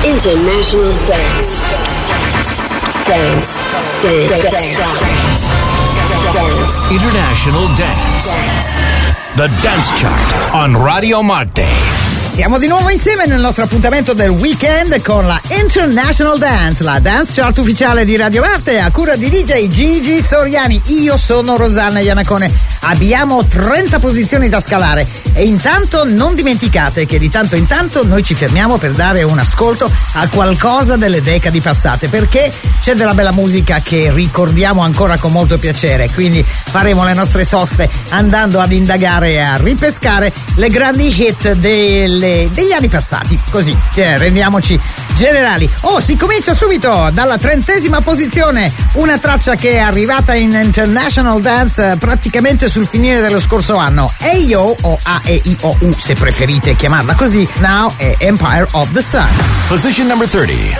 International Dance. Dance. International Dance. The Dance Chart on Radio Marte. Siamo di nuovo insieme nel nostro appuntamento del weekend con la International Dance, la dance chart ufficiale di Radio Marte a cura di DJ Gigi Soriani. Io sono Rosanna Iannacone. Abbiamo 30 posizioni da scalare e intanto non dimenticate che di tanto in tanto noi ci fermiamo per dare un ascolto a qualcosa delle decadi passate, perché c'è della bella musica che ricordiamo ancora con molto piacere, quindi faremo le nostre soste andando ad indagare e a ripescare le grandi hit degli anni passati, così rendiamoci generali. Si comincia subito dalla 30ª posizione, una traccia che è arrivata in International Dance praticamente sul finire dello scorso anno. Eyo, o A-E-I-O-U se preferite chiamarla così, Now è Empire of the Sun. Position number 30.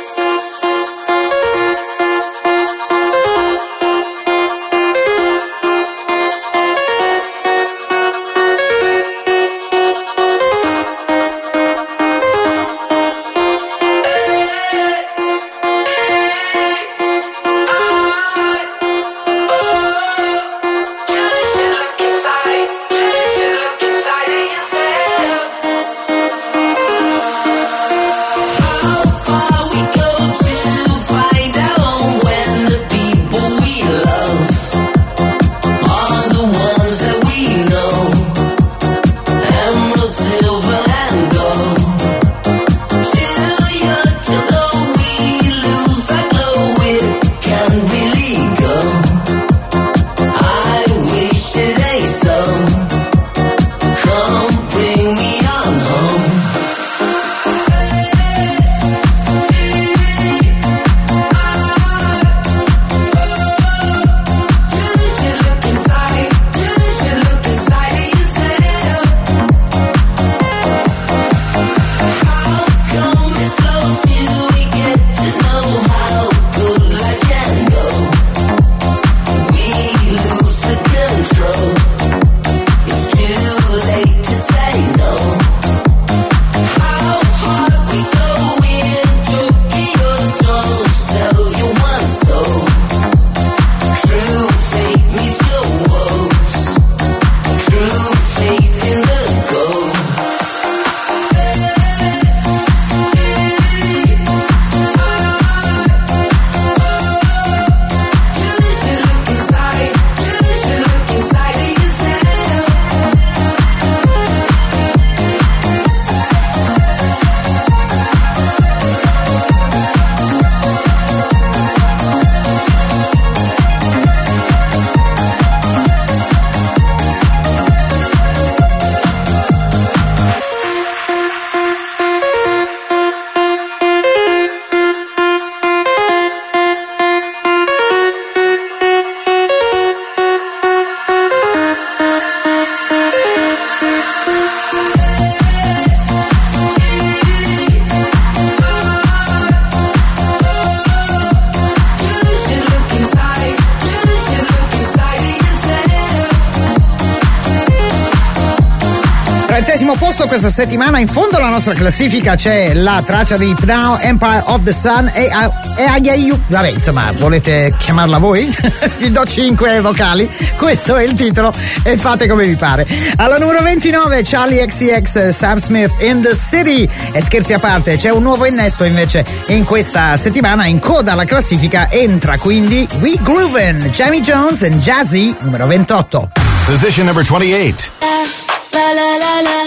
Posto questa settimana in fondo alla nostra classifica c'è la traccia di Now Empire of the Sun e Agayu. Vabbè, insomma, volete chiamarla voi? Vi do 5 vocali, questo è il titolo e fate come vi pare. Alla numero 29 Charlie XCX, Sam Smith, In the City. E scherzi a parte, c'è un nuovo innesto invece in questa settimana. In coda alla classifica entra quindi We Groovin', Jamie Jones and Jazzy, numero 28. Position number 28. La la la la,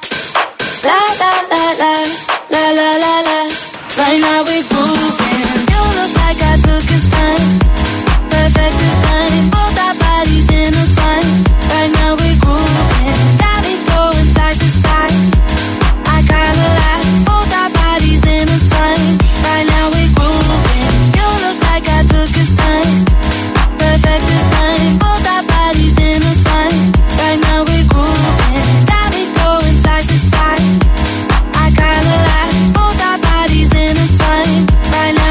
la la la la, la la la la. Right now we grooving. You look like I took his time, perfect design. Both our bodies intertwined. Right now we grooving. Got me going side to side. I kinda like both our bodies intertwined. Right now we grooving. You look like I took his time, perfect design. Both our bodies intertwined. Right now we grooving. Got me going side to side. I kinda like both our bodies intertwined. Right now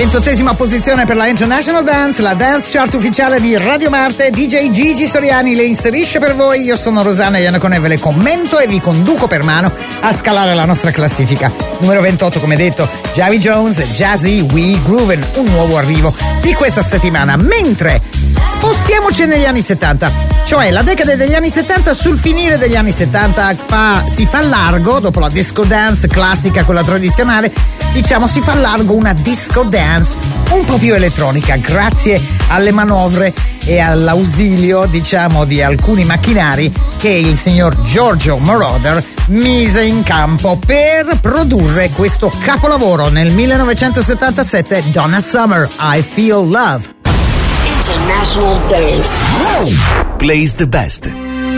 28esima posizione per la International Dance, la dance chart ufficiale di Radio Marte. DJ Gigi Soriani le inserisce per voi. Io sono Rosanna Iannacone, ve le commento e vi conduco per mano a scalare la nostra classifica. Numero 28, come detto, Javi Jones, Jazzy We Groovin', un nuovo arrivo di questa settimana. Mentre spostiamoci negli anni 70, cioè la decade degli anni 70. Sul finire degli anni 70 si fa largo, dopo la disco dance classica, quella tradizionale, diciamo si fa largo una disco dance un po' più elettronica, grazie alle manovre e all'ausilio, diciamo, di alcuni macchinari che il signor Giorgio Moroder mise in campo per produrre questo capolavoro nel 1977, Donna Summer, I Feel Love. International Dance. Plays the best.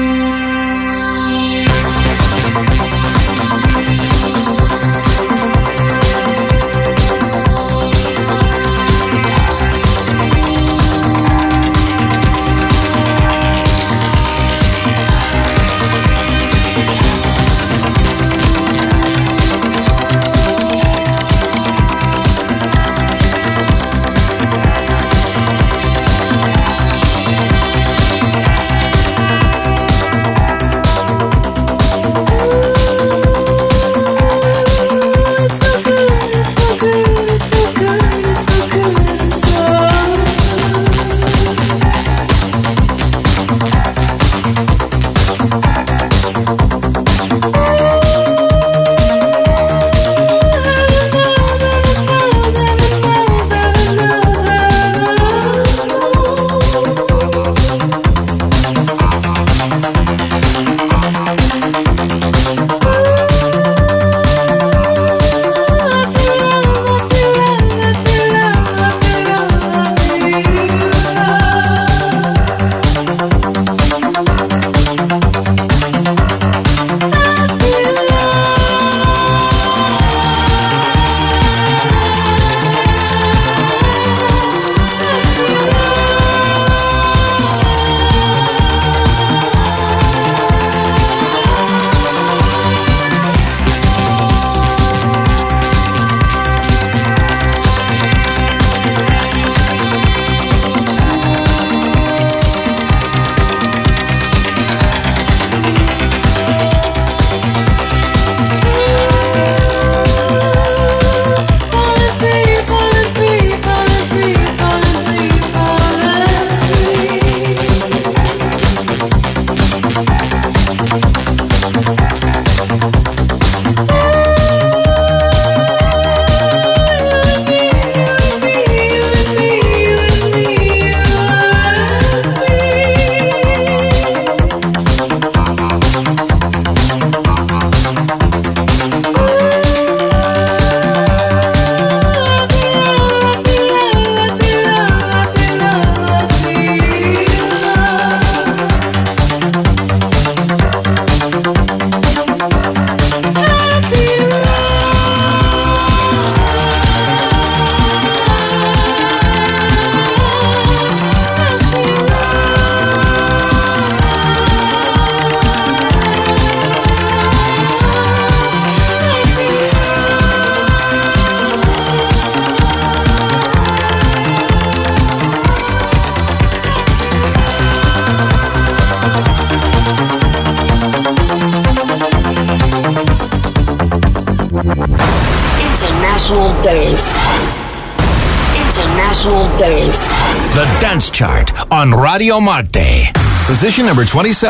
International Dance. The Dance Chart on Radio Marte. Position number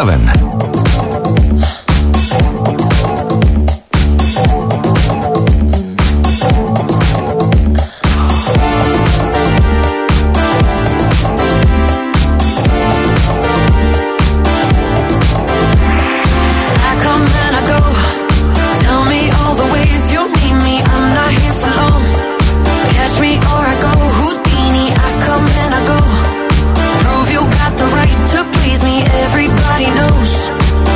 27. Prove you got the right to please me. Everybody knows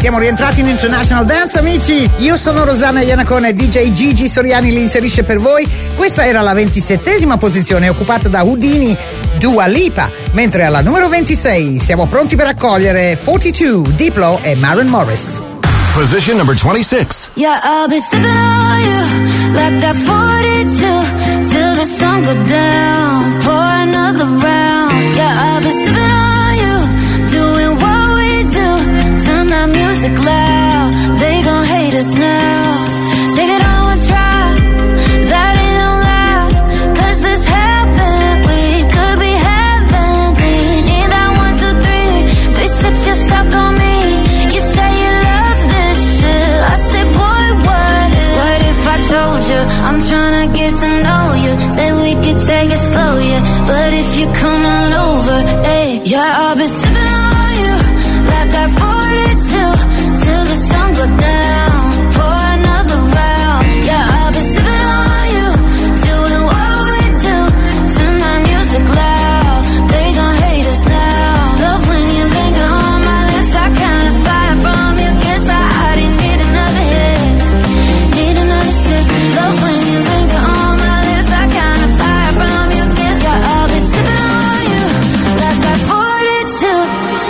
Siamo rientrati in International Dance, amici. Io sono Rosanna Iannacone, DJ Gigi Soriani li inserisce per voi. Questa era la 27esima posizione, occupata da Houdini, Dua Lipa, mentre alla numero 26 siamo pronti per accogliere 42, Diplo e Maren Morris. Position number 26. Yeah, I'll be sipping on you like that 42 till the sun go down. Pour another round. Yeah, I'll be sipping on you, doing what we do. Turn that music loud. They gon' hate us now. Take it on one try. That ain't no lie. 'Cause this happened. We could be heavenly. Need that 1, 2, 3. 3 sips, you're stuck on me. You say you love this shit. I say, boy, what if I told you I'm tryna get to know you? Say we could take it slow, yeah. But if you come on over, hey, yeah, I'll be sipping on you like that 42 till the sun go down. Pour another round. Yeah, I'll be sipping on you, doing what we do. Turn that music loud. They gon' hate us now. Love when you linger on my lips. I kinda fire from you. Guess I already need another hit. Need another sip. Love when you linger on my lips. I kinda fire from you. Guess I'll be sipping on you like that 42.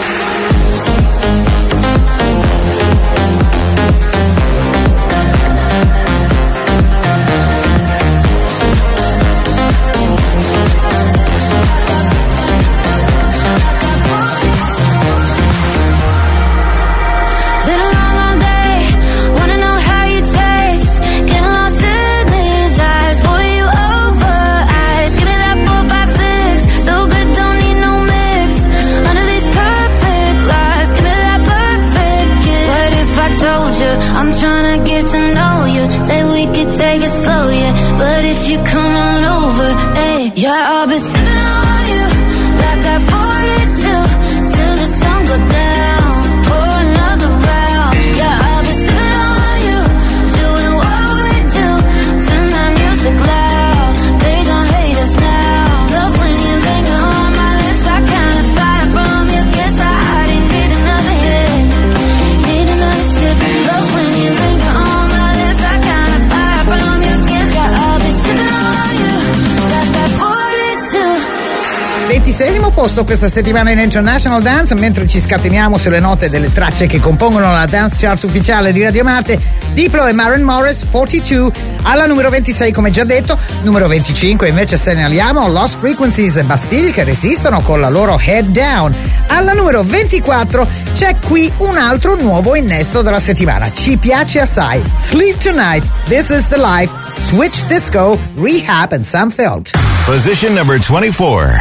Been a long, long day. Wanna know how you taste. Get lost in these eyes. Boy, you over eyes. Give me that 4, 5, 6. So good, don't need no mix. Under these perfect lies. Give me that perfect kiss. What if I told you I'm tryna get to know you? Say we could take it slow, yeah. But if you come on over, hey, yeah, I'll be sipping on you like that 42 till the sun go down. Pour another round. Yeah, I'll be sipping on you, doing what we do. Turn that music loud. They gon' hate us now. Love when you linger on my lips. I kinda fire from you. Guess I already need another hit. Need another sip. Love when you linger on my lips. I kinda fire from you. Guess I'll be sipping on you like that 42. 26esimo posto questa settimana in International Dance, mentre ci scateniamo sulle note delle tracce che compongono la dance chart ufficiale di Radio Marte. Diplo e Maren Morris, 42. Alla numero 26, come già detto. Numero 25 invece segnaliamo Lost Frequencies e Bastille, che resistono con la loro Head Down. Alla numero 24 c'è qui un altro nuovo innesto della settimana. Ci piace assai. Sleep Tonight, This Is the Life, Switch Disco, Rehab and Sam Felt. Position number 24.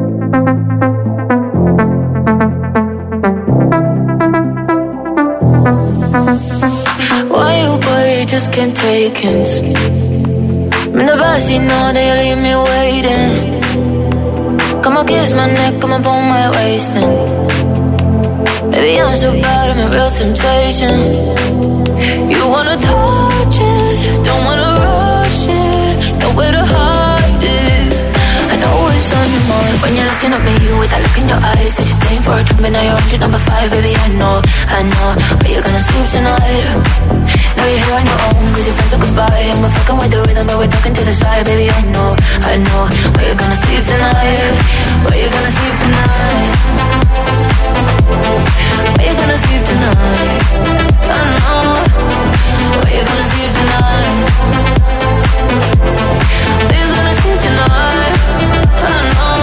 Why you worry, just can't take hints. I'm in the backseat, know that you leave me waiting. Come on, kiss my neck, come on, pull my waist in. Baby, I'm so bad, I'm a real temptation. You wanna touch it, don't wanna rush it. Nowhere to hide it. I know it's on your mind when you're looking at me with that look in your eyes. Said you're staying for a drink, but now you're on to number 5. Baby, I know, but you're gonna sleep tonight. Now you're here on your own, 'cause your friends are goodbye. And we're fucking with the rhythm, but we're talking to the side. Baby, I know, where you're gonna sleep tonight. Where you're gonna sleep tonight. Where you're gonna sleep tonight. I know, where you're gonna sleep tonight. Where you gonna sleep tonight. I know.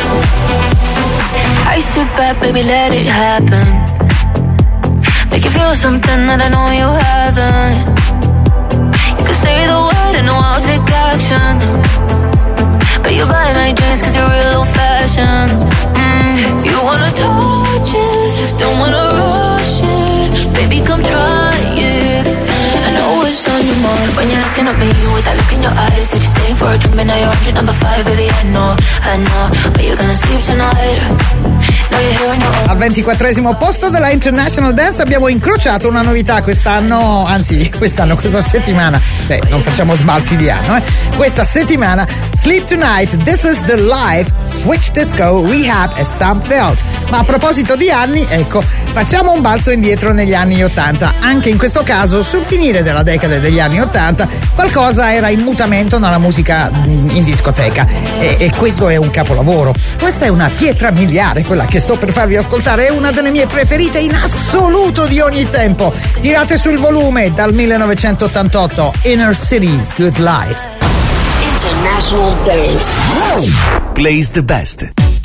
I sit back, baby, let it happen. Make you feel something that I know you haven't. You can say the word and I'll take action. But you buy my drinks 'cause you're real old fashioned. You wanna touch it, don't wanna rush it. Baby, come try it. I know it's on your mind when you're looking at me with that look in your eyes. Said you're staying for a drink, but now you're on to number 5. Baby, I know, but you're gonna sleep tonight. Now you're here on your own. Al 24esimo posto della International Dance abbiamo incrociato una novità questa settimana. Beh, non facciamo sbalzi di anno, Questa settimana Sleep Tonight, This Is The Life, Switch Disco, Rehab e Sam Felt. Ma a proposito di anni, ecco, facciamo un balzo indietro negli anni 80. Anche in questo caso, sul finire della decade degli anni 80, qualcosa era in mutamento nella musica in discoteca. E questo è un capolavoro. Questa è una pietra miliare, quella che sto per farvi ascoltare, è una delle mie preferite in assoluto di ogni tempo. Tirate sul volume, dal 1988, Inner City, Good Life. International Dance. Plays the best.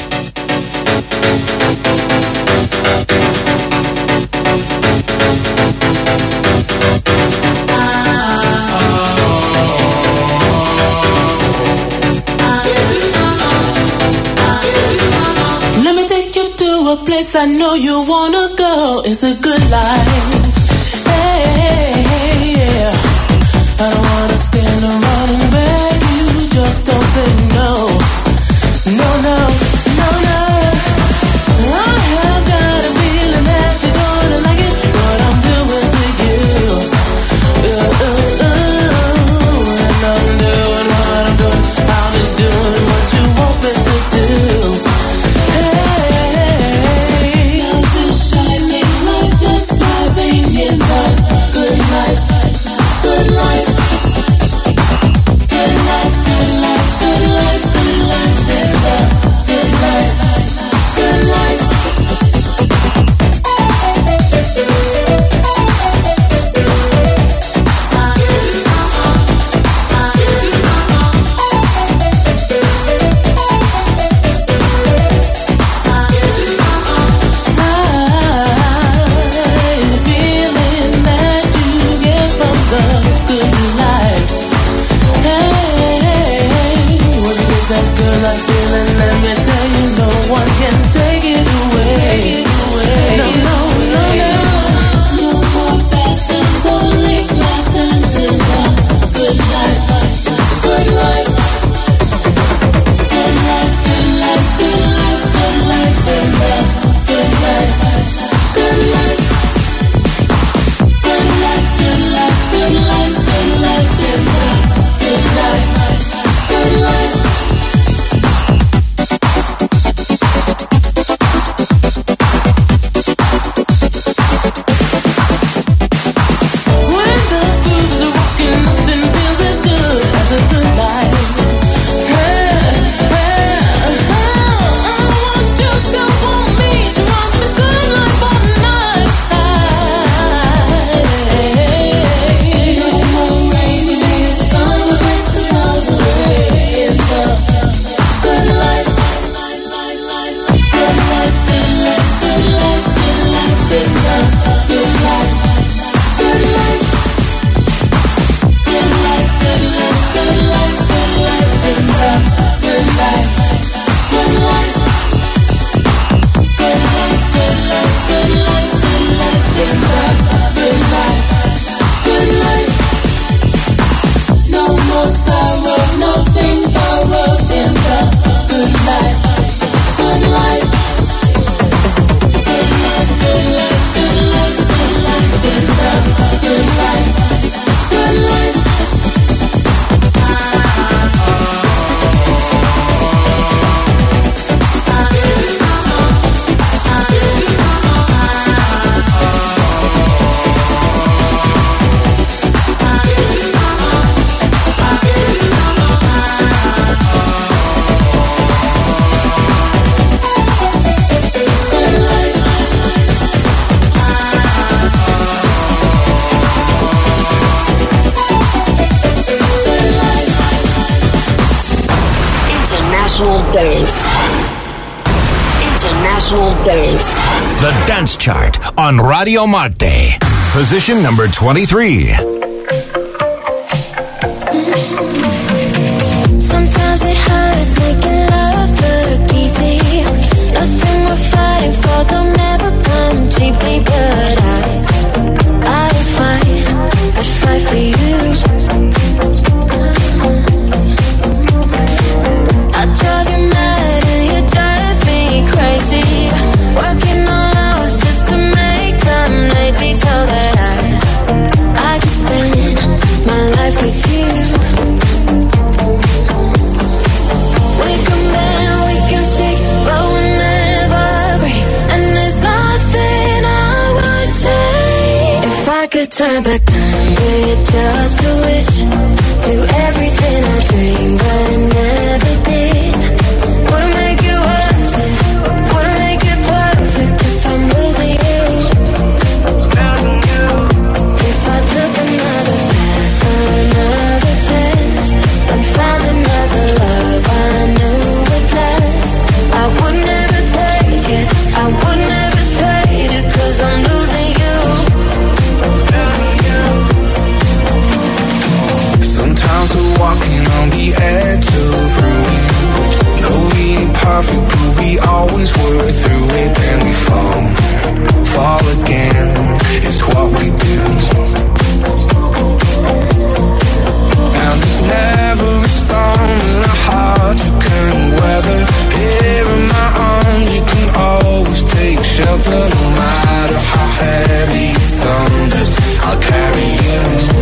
Let me take you to a place I know you wanna go. It's a good life. Hey, yeah. I don't wanna stand around and beg you. Just don't say no. No, no, no, no. I have got a feeling that you're gonna like it. What I'm doing to you. And I'm doing what I'm doing. I'll be doing what you want me to do. Hey, love is shining like this, thriving in the good life. Good life. Good life, good life, good life, good life, in the good life. Good life. Dance. International Dance. The Dance Chart on Radio Marte. Position number 23. Sometimes it hurts making love look easy. Nothing we're fighting for don't ever come cheaply, but I'd fight for you. I drive you mad and you drive me crazy. Working all hours just to make time lately so that I can spend my life with you. I could turn back time with just a wish, do everything I dreamed but never did. Would make it worth it, would make it perfect if I'm losing you. If I took another path, another chance, and found another love I knew would last, I would never take it, I would never trade it, 'cause I'm losing you. Sometimes we're walking on the edge of ruin. No, we ain't perfect, but we always work through it. Then we fall again. It's what we do. And there's never a storm in a heart you can weather. Here in my arms, you can always take shelter. No matter how heavy it thunders, I'll carry you.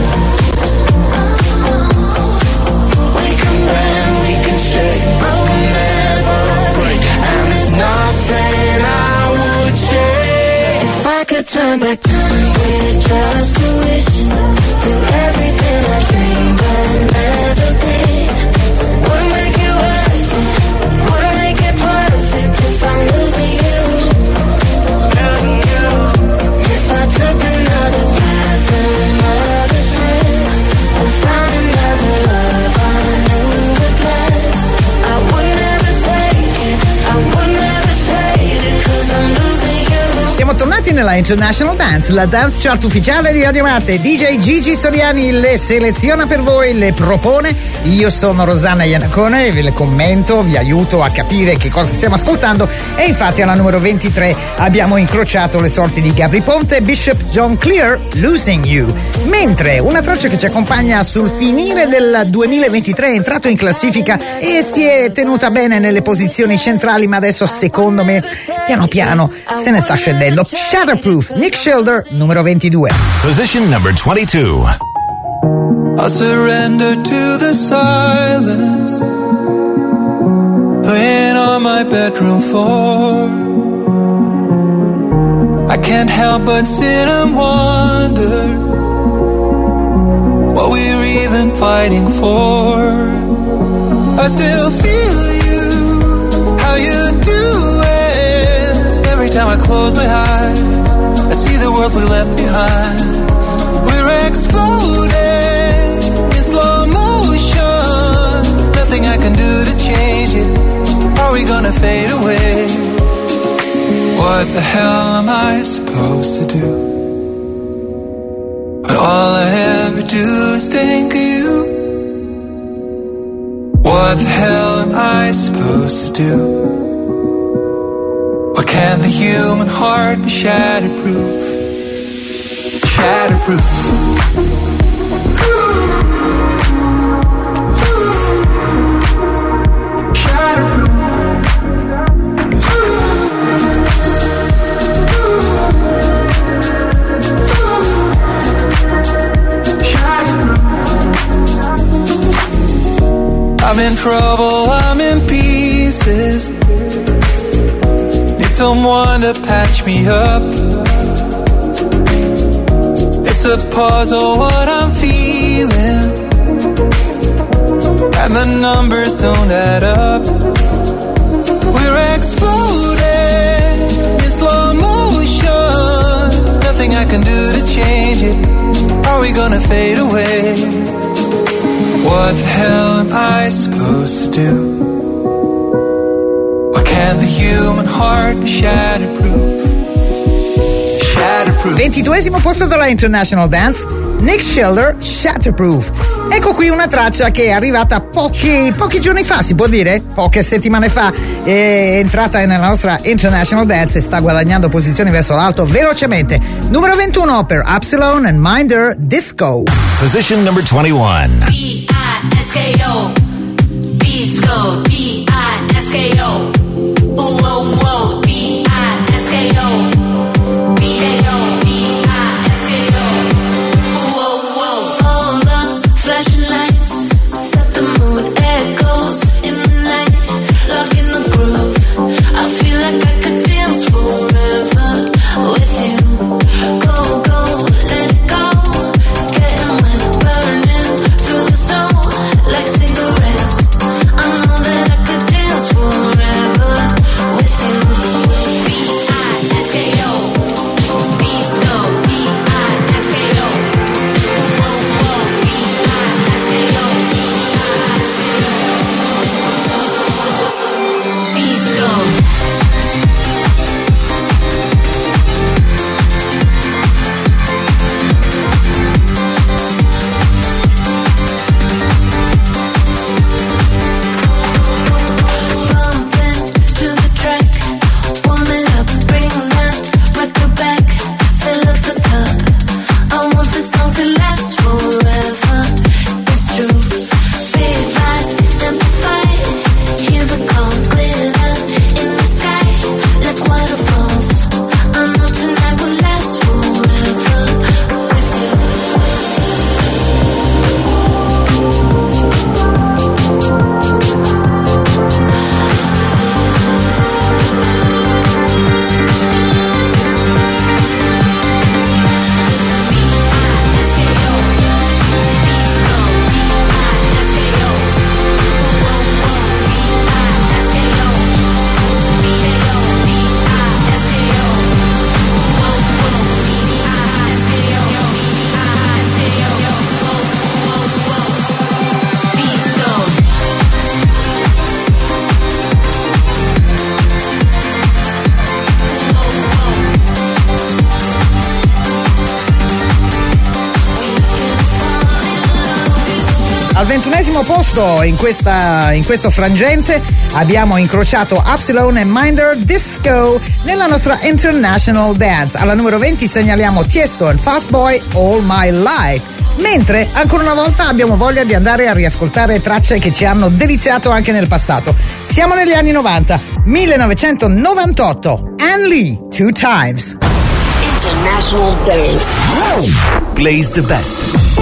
We can shake, but we'll never break. And there's nothing I would change. If I could turn back time with just a wish, do everything I dreamed but never did. Would make it worth it, would make it perfect if I'm losing you. If I took another path, another chance, and found another love I knew would last, I would never take it, I would never trade it, 'cause I'm losing you. Siamo tornati nella International Dance, la dance chart ufficiale di Radio Marte. DJ Gigi Soriani le seleziona per voi, le propone. Io sono Rosanna Iannacone, ve le commento, vi aiuto a capire che cosa stiamo ascoltando. E infatti alla numero 23 abbiamo incrociato le sorti di Gabry Ponte e Bishop John Clear, Losing You. Mentre una traccia che ci accompagna sul finire del 2023 è entrato in classifica e si è tenuta bene nelle posizioni centrali, ma adesso secondo me piano piano se ne sta scendendo. Shatterproof, Nick Schilder, numero 22. Position number 22. I surrender to the silence, laying on my bedroom floor. I can't help but sit and wonder what we're even fighting for. I still feel you, how you do it. Every time I close my eyes, I see the world we left behind. We're exploding in slow motion. Nothing I can do to change it. Are we gonna fade away? What the hell am I supposed to do? When all I ever do is think of you. What the hell am I supposed to do? Why can't the human heart be shatterproof? Shatterproof. I'm in trouble, I'm in pieces. Need someone to patch me up. It's a puzzle what I'm feeling, and the numbers don't add up. We're exploding in slow motion. Nothing I can do to change it. Are we gonna fade away? What the hell am I supposed to do? Why can't the human heart be shatterproof? Shatterproof. 22esimo posto della International Dance, Nick Schilder, Shatterproof. Ecco qui una traccia che è arrivata pochi giorni fa, si può dire? Poche settimane fa, è entrata nella nostra International Dance e sta guadagnando posizioni verso l'alto velocemente. Numero 21 per Absalon and Minder, Disco. Position number 21. D-I-S-K-O, Disco, D-I-S-K-O, ooh, oh, oh, D-I-S-K-O, D-A-O, D-I-S-K-O, ooh, oh, oh. All the flashing lights set the mood, echoes in the night, lock in the groove. I feel like I could dance forever with you. Go, go, let it go. Al 21° posto in questo frangente abbiamo incrociato Upsilon e Minder Disco nella nostra International Dance. Alla numero 20 segnaliamo Tiesto e Fastboy All My Life. Mentre ancora una volta abbiamo voglia di andare a riascoltare tracce che ci hanno deliziato anche nel passato. Siamo negli anni 90, 1998. Ann Lee, Two Times. International Dance. Plays the best.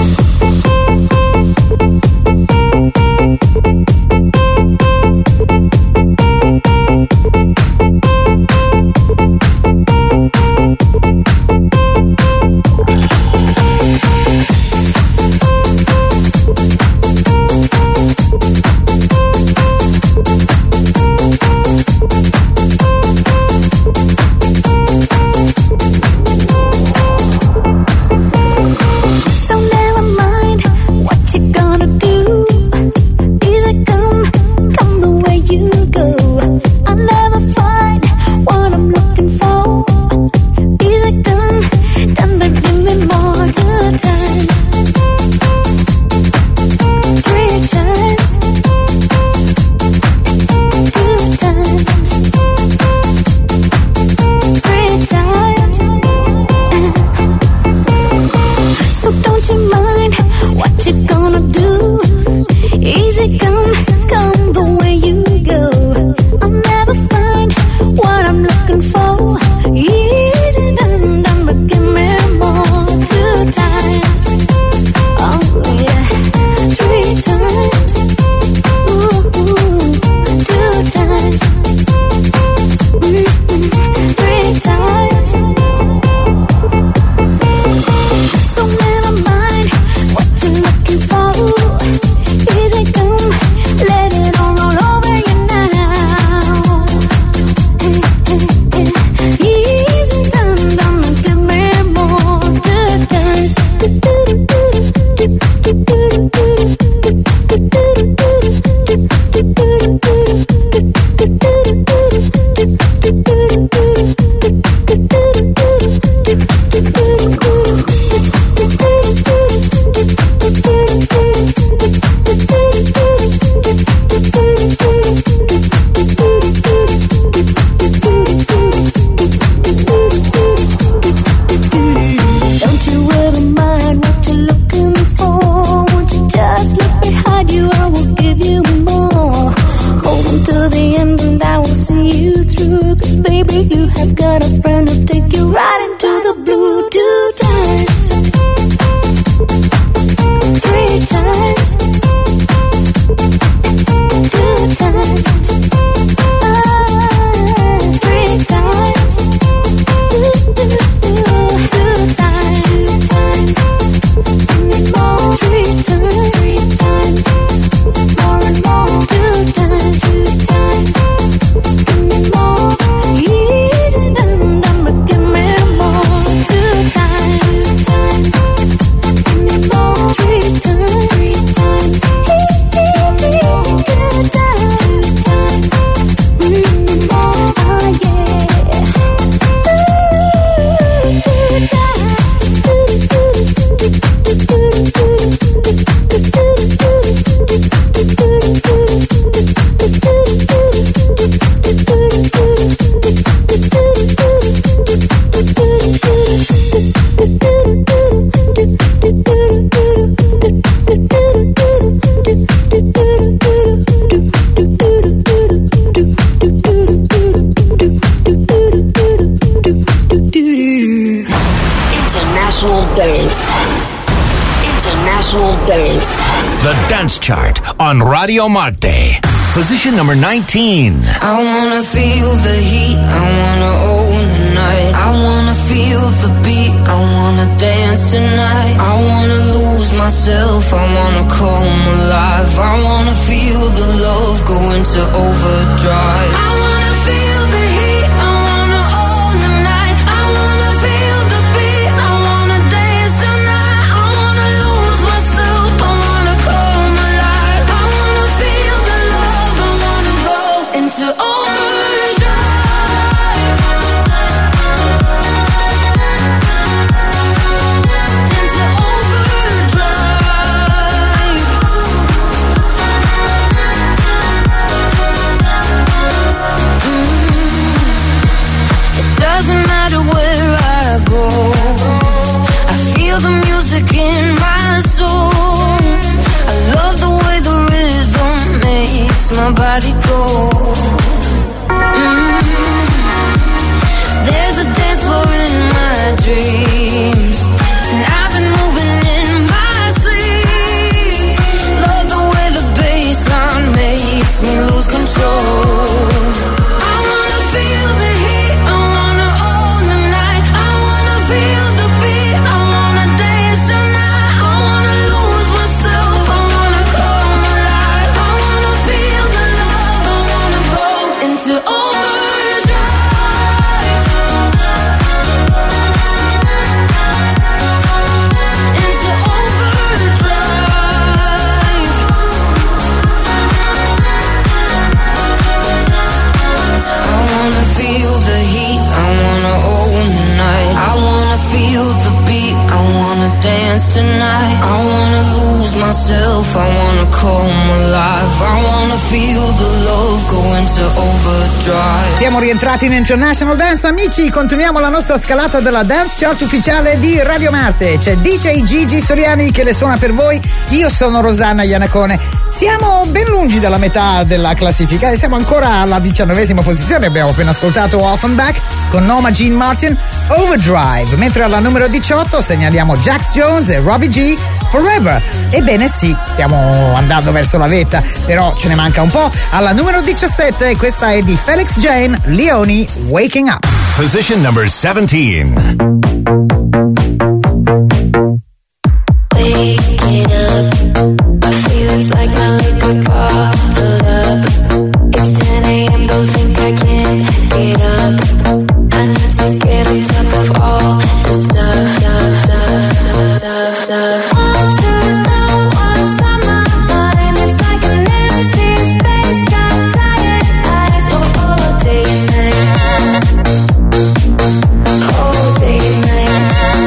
The Dance Chart on Radio Marte. Position number 19. I wanna feel the heat, I wanna own the night. I wanna feel the beat, I wanna dance tonight. I wanna lose myself, I wanna come alive. I wanna feel the love go into overdrive. I wanna feel the heat, I wanna own the night. I wanna feel the beat, I wanna dance tonight. I wanna lose myself, I wanna come alive. I wanna feel the love, I wanna go into overdrive. Into overdrive. music in my soul. I love the way the rhythm makes my body go. There's a dance floor in my dreams, and I've been moving in my sleep. Love the way the bassline makes me lose control. Dance tonight. I wanna lose myself. I wanna come alive. I wanna feel the love go into overdrive. Siamo rientrati in International Dance, amici. Continuiamo la nostra scalata della Dance Chart ufficiale di Radio Marte. C'è DJ Gigi Soriani che le suona per voi. Io sono Rosanna Iannacone. Siamo ben lungi dalla metà della classifica e siamo ancora alla 19ª posizione. Abbiamo appena ascoltato Offenbach con Norma Jean Martin, Overdrive, mentre alla numero 18 segnaliamo Jax Jones e Robbie G, Forever. Ebbene sì, stiamo andando verso la vetta, però ce ne manca un po'. Alla numero 17 questa è di Felix Jane, Leone, Waking Up. Position number 17. Waking up, my feelings like my liquor bottled up. It's 10 a.m., don't think I can get up. I need to get on top of all the stuff. Want to know what's on my mind. It's like an empty space, got tired eyes all day and night. All day and night.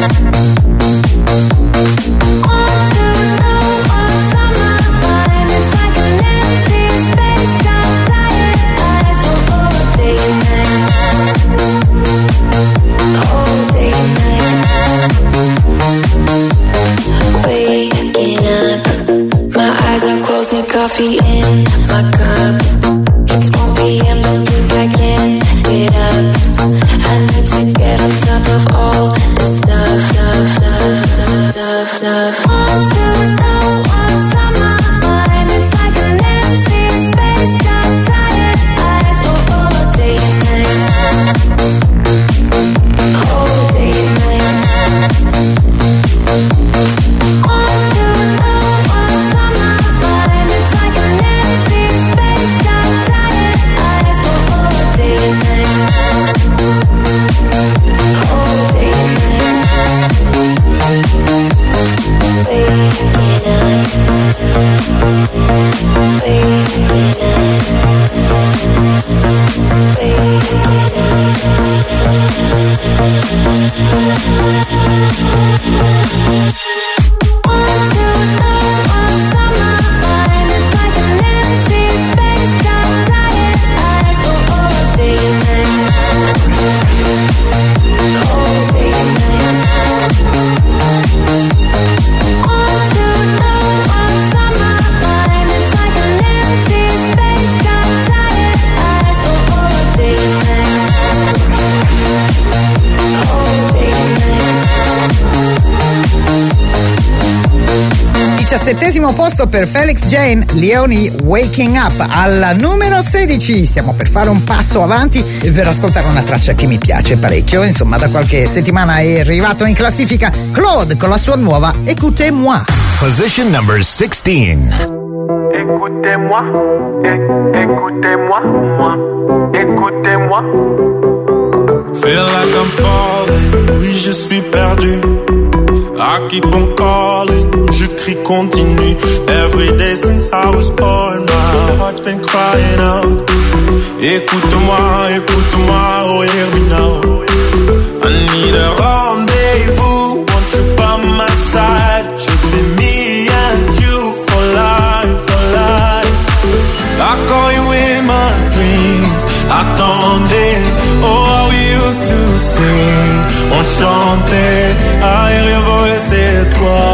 Want to know what's on my mind. It's like an empty space, got tired eyes all day and night. All day and night. Waking up, my eyes are closed, need coffee in my cup. It's 1 p.m., don't think I can get up. I need to get on top of all this stuff. Want to know what's on my mind. It's like an empty space, got tired eyes all day and night. All day and night. Want to know what's on my mind. It's like an empty space, got tired eyes all day and night. All day and night. Settesimo posto per Felix Jane, Leone, Waking Up. Alla numero 16 stiamo per fare un passo avanti e per ascoltare una traccia che mi piace parecchio. Insomma, da qualche settimana è arrivato in classifica Claude con la sua nuova Écoutez-moi. Position number 16. Écoutez-moi, écoutez-moi, moi, écoutez-moi. Feel like I'm falling, oui je suis perdu. I keep on calling, je crie continue. Every day since I was born, my heart's been crying out. Écoute-moi, écoute-moi, oh hear me now. I need a rendezvous, want you by my side. Should be me and you for life, for life. I call you in my dreams, attendez, oh how we used to sing. On chantait, I hear your voice et toi.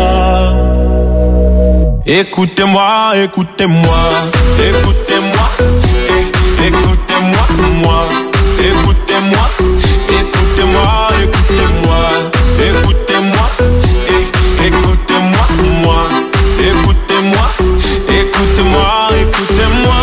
Écoutez-moi, écoutez-moi, écoutez-moi, écoutez-moi, moi. Écoutez-moi, écoutez-moi, écoutez-moi, écoutez-moi, écoutez-moi, moi. Écoutez-moi, écoutez-moi, écoutez-moi.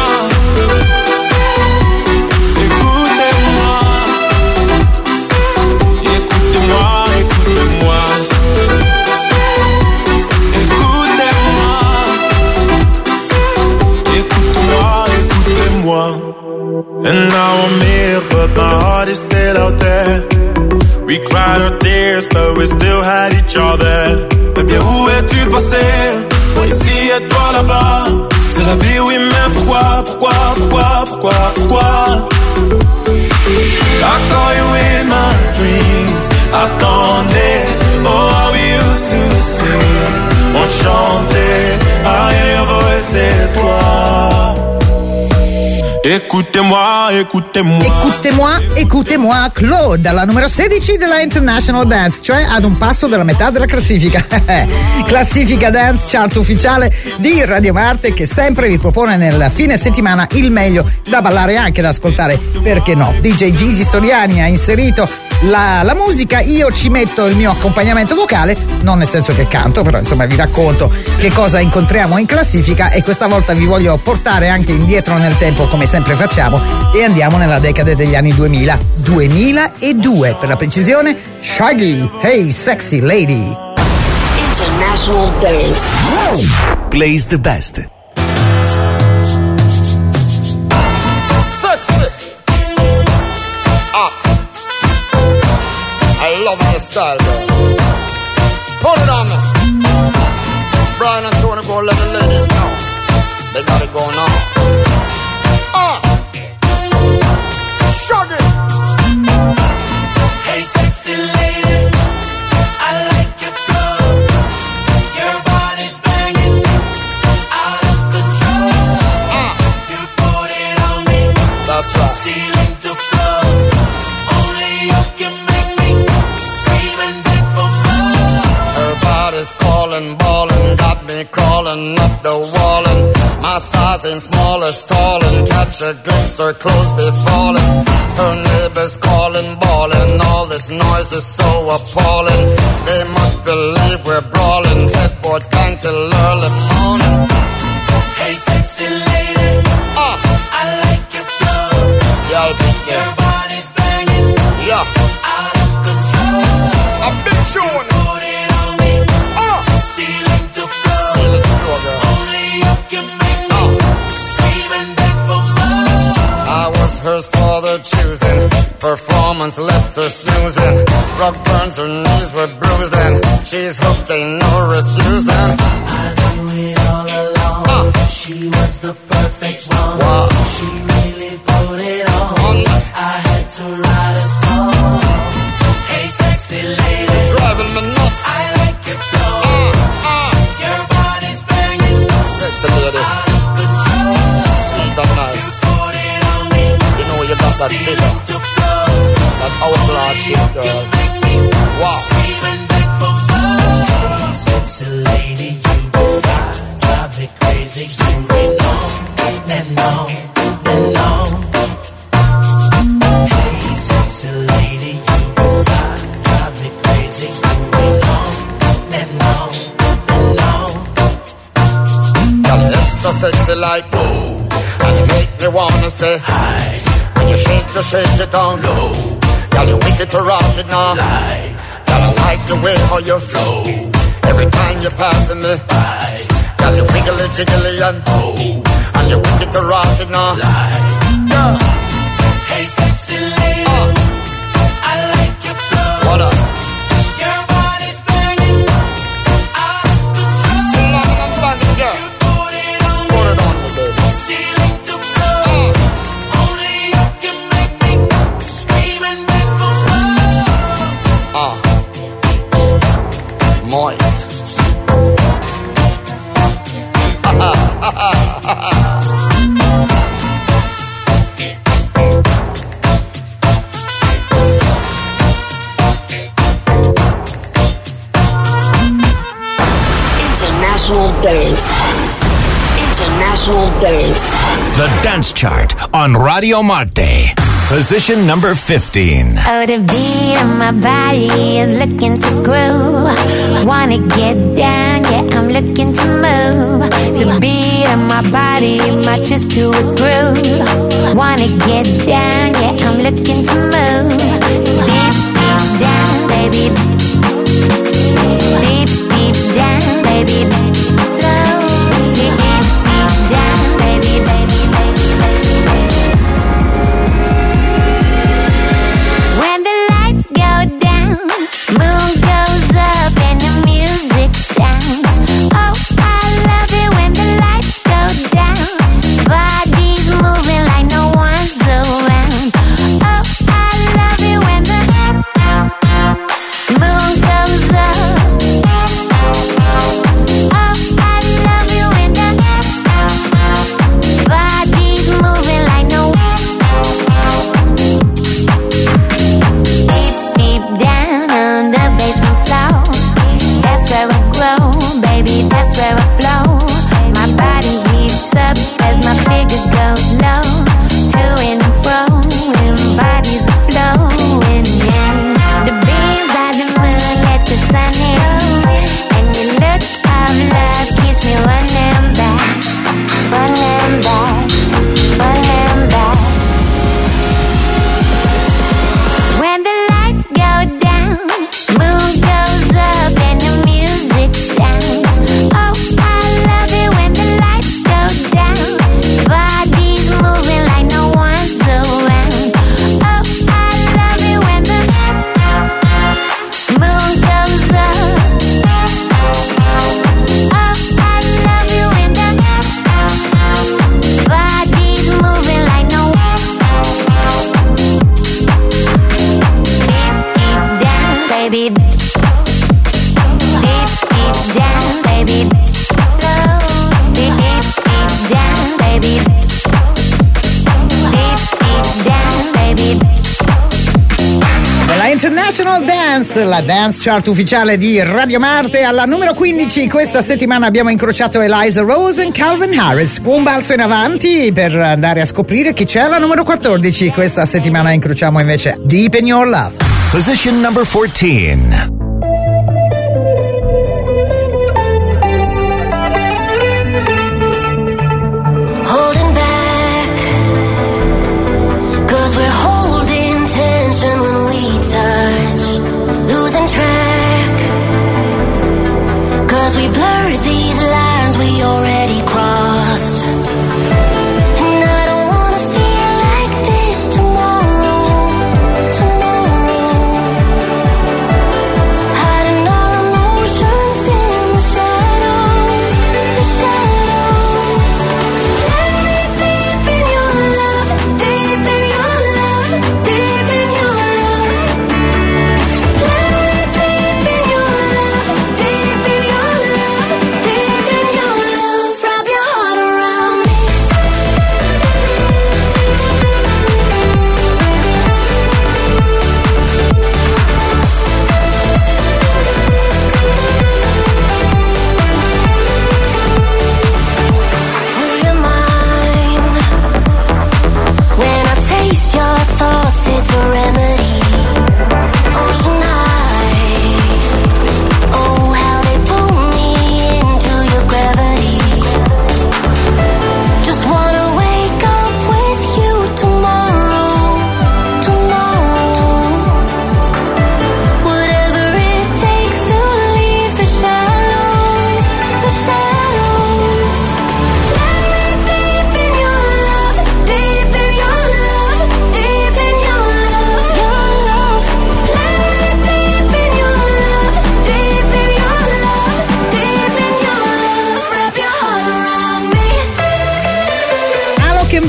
And now I'm here, but my heart is still out there. We cried our tears, but we still had each other. Mais bien où es-tu passé? Moi ici et toi là-bas. C'est la vie, oui, mais pourquoi? I call you in my dreams. Attendez, oh how we used to sing. On chantait, I hear your voice, c'est toi. Écoutez-moi, écoutez-moi. Écoutez-moi, Claude, alla numero 16 della International Dance, cioè ad un passo dalla metà della classifica. Classifica Dance Chart ufficiale di Radio Marte, che sempre vi propone nel fine settimana il meglio da ballare e anche da ascoltare, perché no? DJ Gigi Soriani ha inserito la musica, io ci metto il mio accompagnamento vocale, non nel senso che canto, però insomma vi racconto che cosa incontriamo in classifica, e questa volta vi voglio portare anche indietro nel tempo, come sempre facciamo, e andiamo nella decade degli anni 2002 per la precisione. Shaggy, Hey Sexy Lady. International Dance plays the best. I love your style, girl. Put it on me. Brian and Tony, go let the ladies know. They got it going on. Shaggy. Hey, sexy lady, I like your flow. Your body's banging, out of control. You put it on me. That's right. Ceiling to floor. Only you can make me scream and beg for more. Her body's calling, ballin', got me crawling up the wall, and my size ain't small or stalling. Catch a glimpse, her clothes be falling. Her neighbors calling, bawling. All this noise is so appalling. They must believe we're brawling. Headboard bang till early morning. Hey, sexy lady, I like your flow. Yeah, I'll be there. Your body's banging, Yeah, out of control. a big tune. Put it on me, ceiling to floor. Ceiling to floor, girl. Only you can make me scream and beg for more. I was hers for the choosing. Performance left her snoozing. Rock burns, her knees were bruised, and she's hooked, ain't no refusing. I knew it all along. She was the perfect one. Wow. She really put it on. I had to write a song. Hey, sexy lady, You're driving me nuts. I like your flow. Your body's banging, Sexy lady, out of control. sweet and nice. Put it on me, You know you got that figure, ceiling to floor. that hourglass shape, girl. Wow. Scream and beg for more. Hey, sexy lady, you be fine. Drive me crazy, moving on and on and on. Hey, sexy lady, you be fine. Drive me crazy, moving on and on and on. Girl, extra sexy like and you make me wanna say hi. When you shake it on low. Girl, you wicked to rot it now. Girl, I like the way how you flow. Every time you're passing me by. Girl, you wiggly jiggly and and you wicked to rot it now. Girl, Hey, sexy lady, I like your flow. what up? Your body's banging, out of control. Sit down and I'm standing, girl. Put it on me, Put it on me, baby. ceiling to floor. Only you can make me scream and beg for more. Moist. International Dance. International Dance. The Dance Chart on Radio Marte. Position number 15. Oh, the beat of my body is looking to groove. Wanna get down, yeah, I'm looking to move. The beat of my body matches to a groove. Wanna get down, yeah, I'm looking to move. Deep, deep down, baby. Deep, deep down, baby. Low, deep, deep down, baby, baby, baby, baby, baby. When the lights go down, moon goes up and the music sounds. Oh, I love it when the lights go down. Bodies moving like no one's around. Oh, I love it when the moon goes up. Oh, I love it when the bodies moving like no deep down on the basement floor. That's where I grow, baby, that's where I flow. My body heats up as my figure goes low. To and fro, and bodies are flowing, yeah. The beams of the moon let the sun in. And your look of love keeps me running back, running back, running back. When the lights go down, moon goes up and the music sounds. Oh, I love it when the lights go down. Bodies moving like no one's around. Oh, I love it when the moon goes up. Oh, I love it when the bodies moving like no deep, deep down, baby. Deep, deep down, baby. Low, deep, deep, deep down, baby. Deep, deep down, baby. La International Dance, la dance chart ufficiale di Radio Marte. Alla numero 15 questa settimana abbiamo incrociato Eliza Rose e Calvin Harris. Un balzo in avanti per andare a scoprire chi c'è alla numero 14. Questa settimana incrociamo invece Deep in Your Love. Position number 14. Holding back, 'cause we're holding tension when we touch, losing track, 'cause we blurred these lines we already crossed. And I don't wanna feel like this tomorrow, tomorrow. Hiding our emotions in the shadows, the shadows. Let me deep in your love, deep in your love, deep in your love. Let me deep in your love, deep in your love, deep in your love.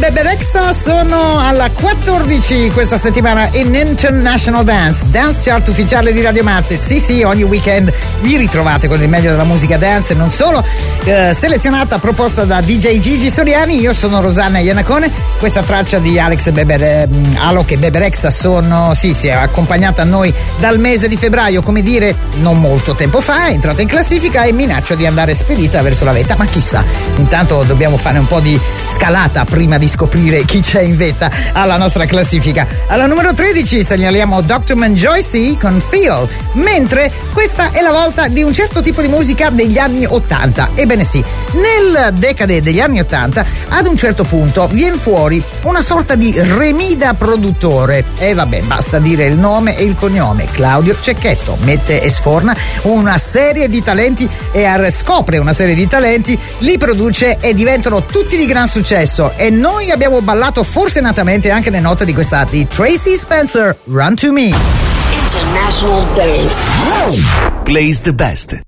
Bebe Rexha sono alla 14 questa settimana in International Dance Chart ufficiale di Radio Marte. Sì, ogni weekend vi ritrovate con il meglio della musica dance e non solo, selezionata, proposta da DJ Gigi Soriani. Io sono Rosanna Iannacone. Questa traccia di Alok e Bebe Rexha si è accompagnata a noi dal mese di febbraio, come dire non molto tempo fa, è entrata in classifica e minaccia di andare spedita verso la vetta, ma chissà, intanto dobbiamo fare un po' di scalata prima di scoprire chi c'è in vetta alla nostra classifica. Alla numero 13 segnaliamo Dr. Manjoyce con Feel, mentre questa è la volta di un certo tipo di musica degli anni 80. Ebbene sì, nel decade degli anni 80 ad un certo punto viene fuori una sorta di Remida produttore e vabbè, basta dire il nome e il cognome, Claudio Cecchetto, mette e sforna una serie di talenti e scopre una serie di talenti, li produce e diventano tutti di gran successo, e noi abbiamo ballato forsennatamente anche le note di questa di Tracy Spencer, Run to Me. International Dance Plays the best.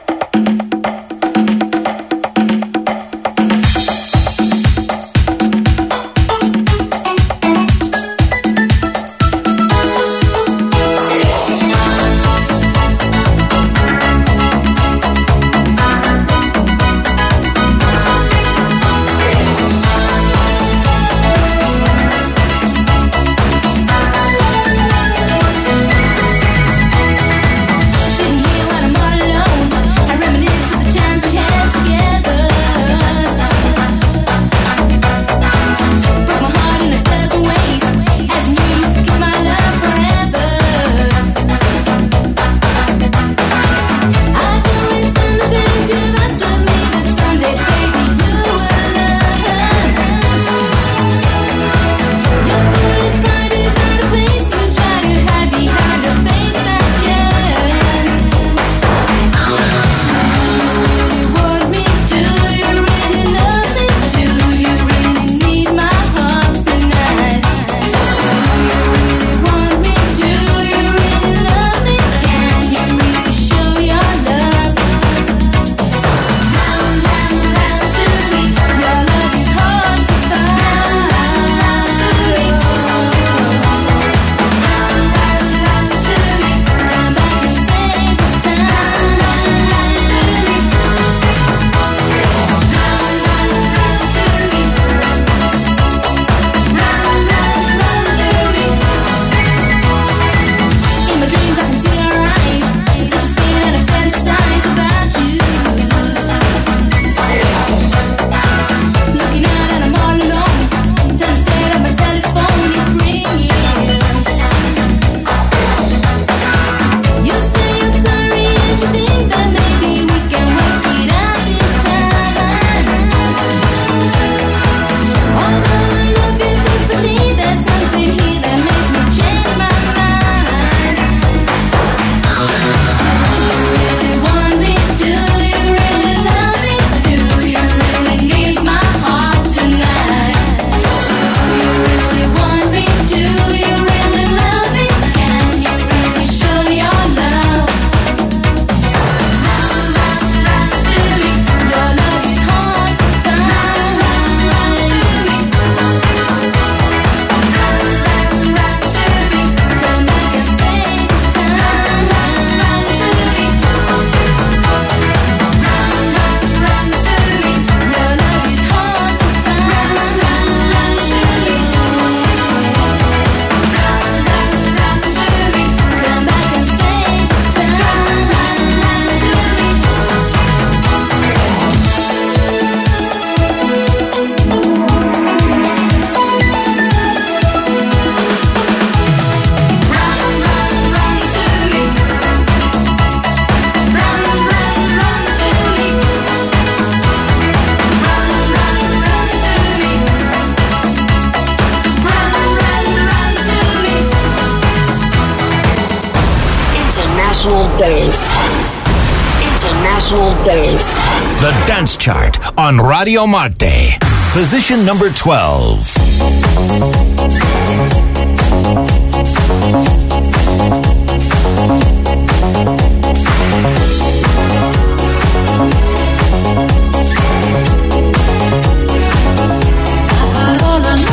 International Dance. The Dance Chart on Radio Marte. Position number 12. All I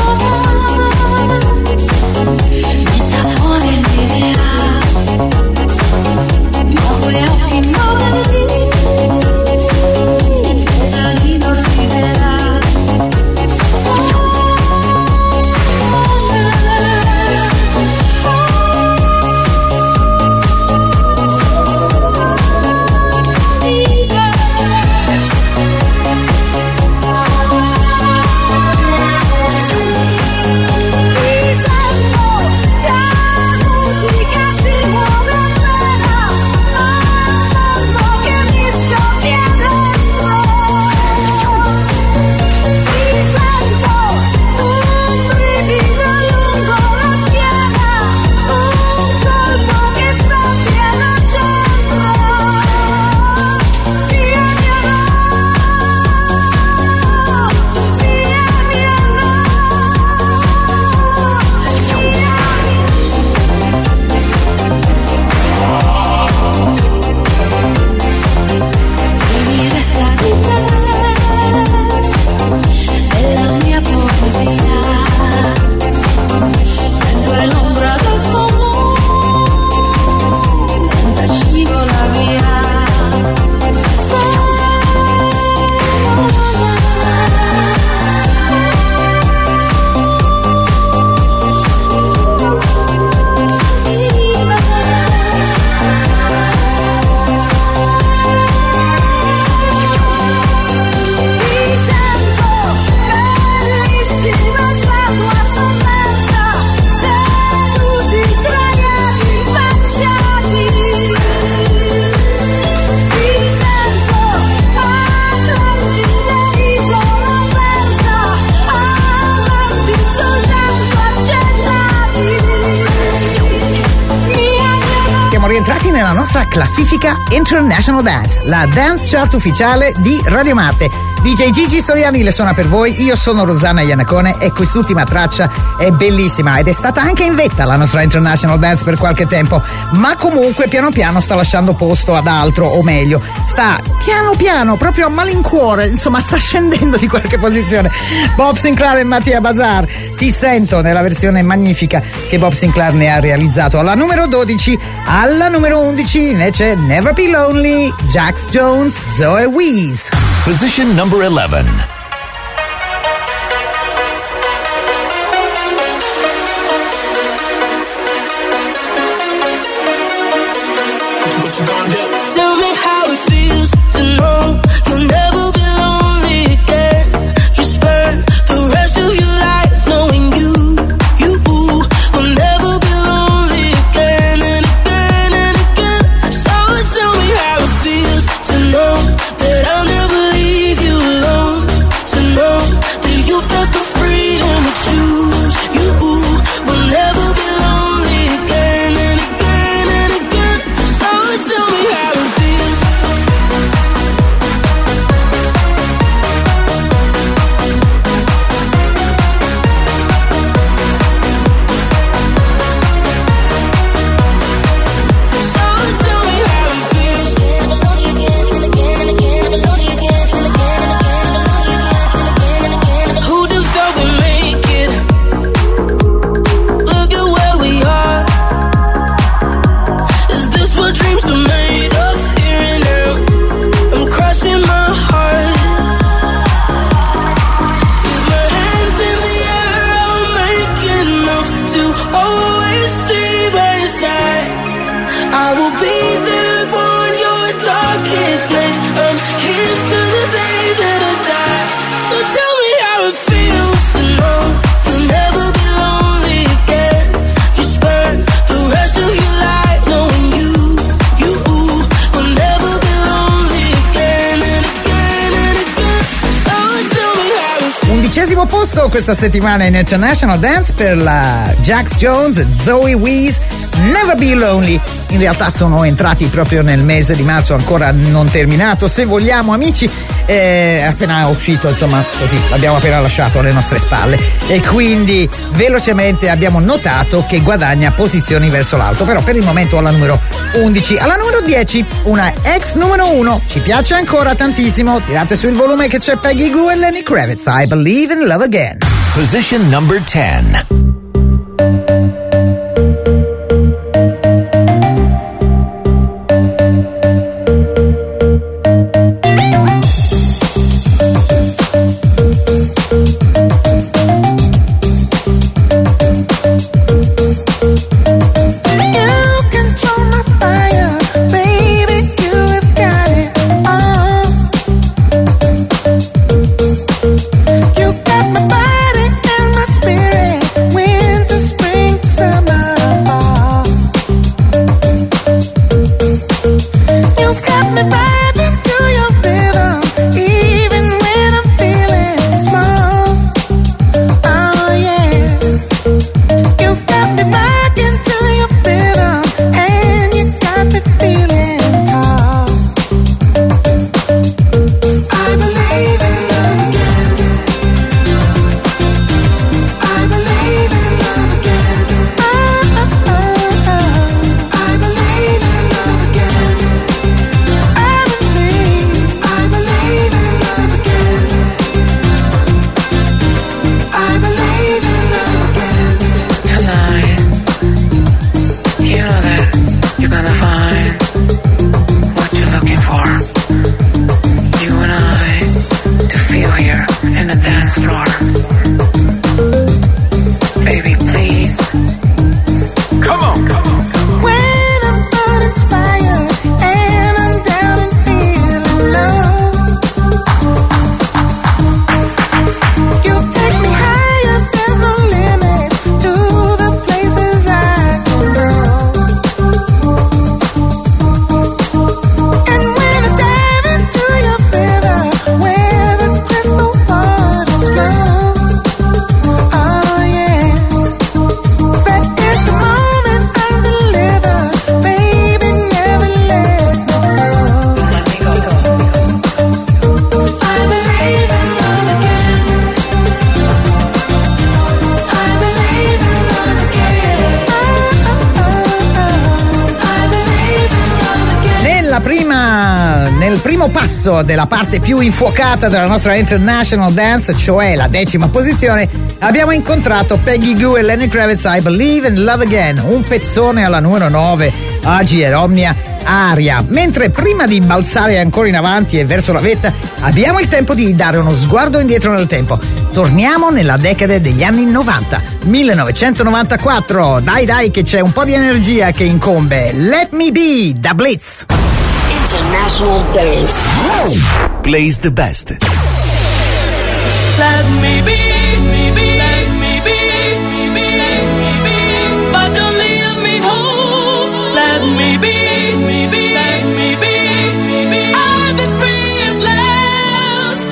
nella nostra classifica International Dance, la dance chart ufficiale di Radio Marte. DJ Gigi Soriani le suona per voi, io sono Rosanna Iannacone e quest'ultima traccia è bellissima ed è stata anche in vetta la nostra International Dance per qualche tempo, ma comunque piano piano sta lasciando posto ad altro, o meglio, sta piano piano, proprio a malincuore, insomma sta scendendo di qualche posizione. Bob Sinclair e Mattia Bazar, Ti sento, nella versione magnifica che Bob Sinclair ne ha realizzato. Alla numero 12, alla numero 11 invece Never Be Lonely, Jax Jones, Zoe Wees. Position number 11. Tell me how it feels to know you'll never be lonely again. You spend the rest of your life knowing you will never be lonely again and again and again. So tell me how it feels to know that I'll never leave you alone. To know that you've got the freedom to choose. You will never be lonely again and again and again. So tell me how it feels. Who the thought we'd make it? Look at where we are. Is this what dreams are made of? Here and now, I'm crossing my heart. With my hands in the air, I'll make enough to always stay by your side. I will be there for your darkest night. I'm here till the day that I die. So tell me how it feels to know you'll never be lonely again. You spend the rest of your life knowing you will never be lonely again and again and again. So tell me how it feels. 11° posto questa settimana in International Dance per la Jax Jones, Zoe Wees, Never Be Lonely. In realtà sono entrati proprio nel mese di marzo, ancora non terminato, se vogliamo, amici. Appena uscito, insomma, così l'abbiamo appena lasciato alle nostre spalle e quindi velocemente abbiamo notato che guadagna posizioni verso l'alto, però per il momento alla numero 11. Alla numero 10 una ex numero 1, ci piace ancora tantissimo, tirate sul volume che c'è Peggy Gou e Lenny Kravitz, I Believe in Love Again. Position number 10. You got my body and my spirit. passo della parte più infuocata della nostra International Dance, cioè la 10ª posizione, abbiamo incontrato Peggy Gou e Lenny Kravitz, I Believe in Love Again, un pezzone alla numero 9, Agi e Omnia Aria. Mentre prima di balzare ancora in avanti e verso la vetta, abbiamo il tempo di dare uno sguardo indietro nel tempo. Torniamo nella decade degli anni 90, 1994. Dai che c'è un po' di energia che incombe. Let Me Be, da Blitz. International Dance. Plays the best. Let me be, let me be, let me be, but don't leave me home. Let me be, let me be, I'll be free at last.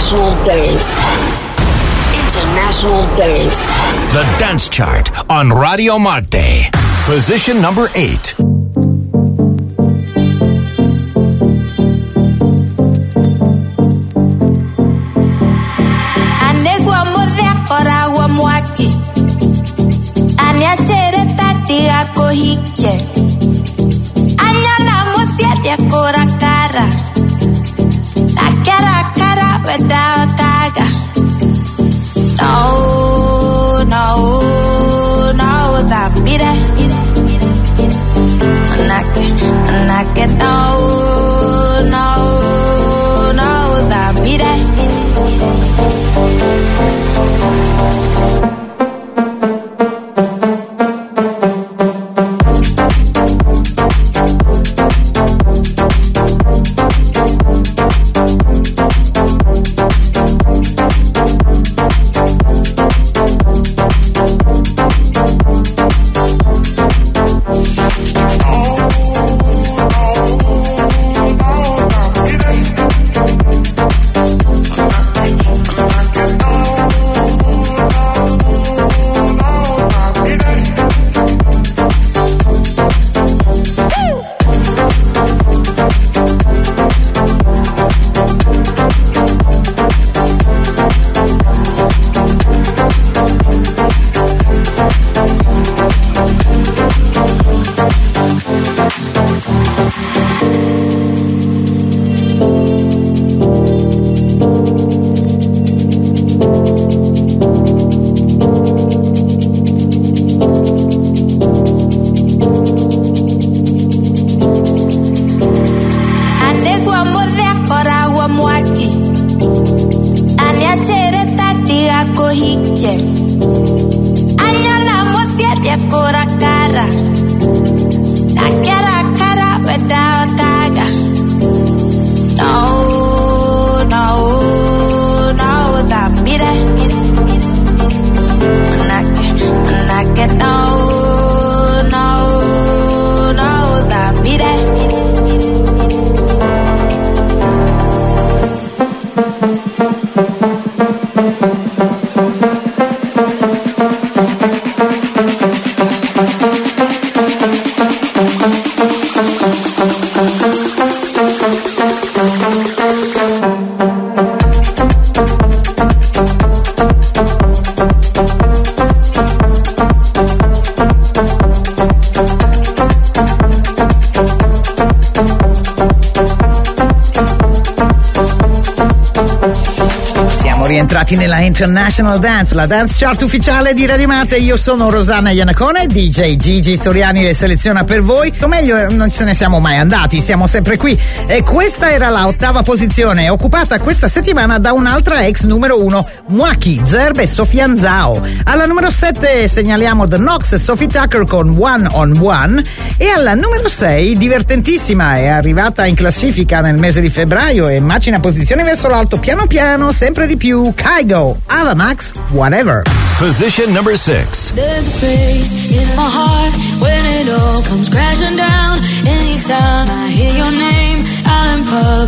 International Dance. International Dance. The Dance Chart on Radio Marte. Position number 8. Anegwa modhe kora wa mwaki. Aniachere tati ako hike. Anyana musia dia kora kara. La cara without kaga. No, that beat it. Manake, no, that beat it. Nella International Dance, la dance chart ufficiale di Radio Marte. Io sono Rosanna Iannacone, DJ Gigi Soriani le seleziona per voi, o meglio non ce ne siamo mai andati, siamo sempre qui, e questa era la 8ª posizione, occupata questa settimana da un'altra ex numero 1, Mwaki, Zerbe e Sofian Zhao. Alla numero 7 segnaliamo The Knox e Sophie Tucker con One on One, e alla numero 6, divertentissima, è arrivata in classifica nel mese di febbraio e macina posizioni verso l'alto piano piano, sempre di più, Kygo, Ava Max, Whatever. Position number 6. There's a space in my heart when it all comes crashing down. Anytime I hear your name out in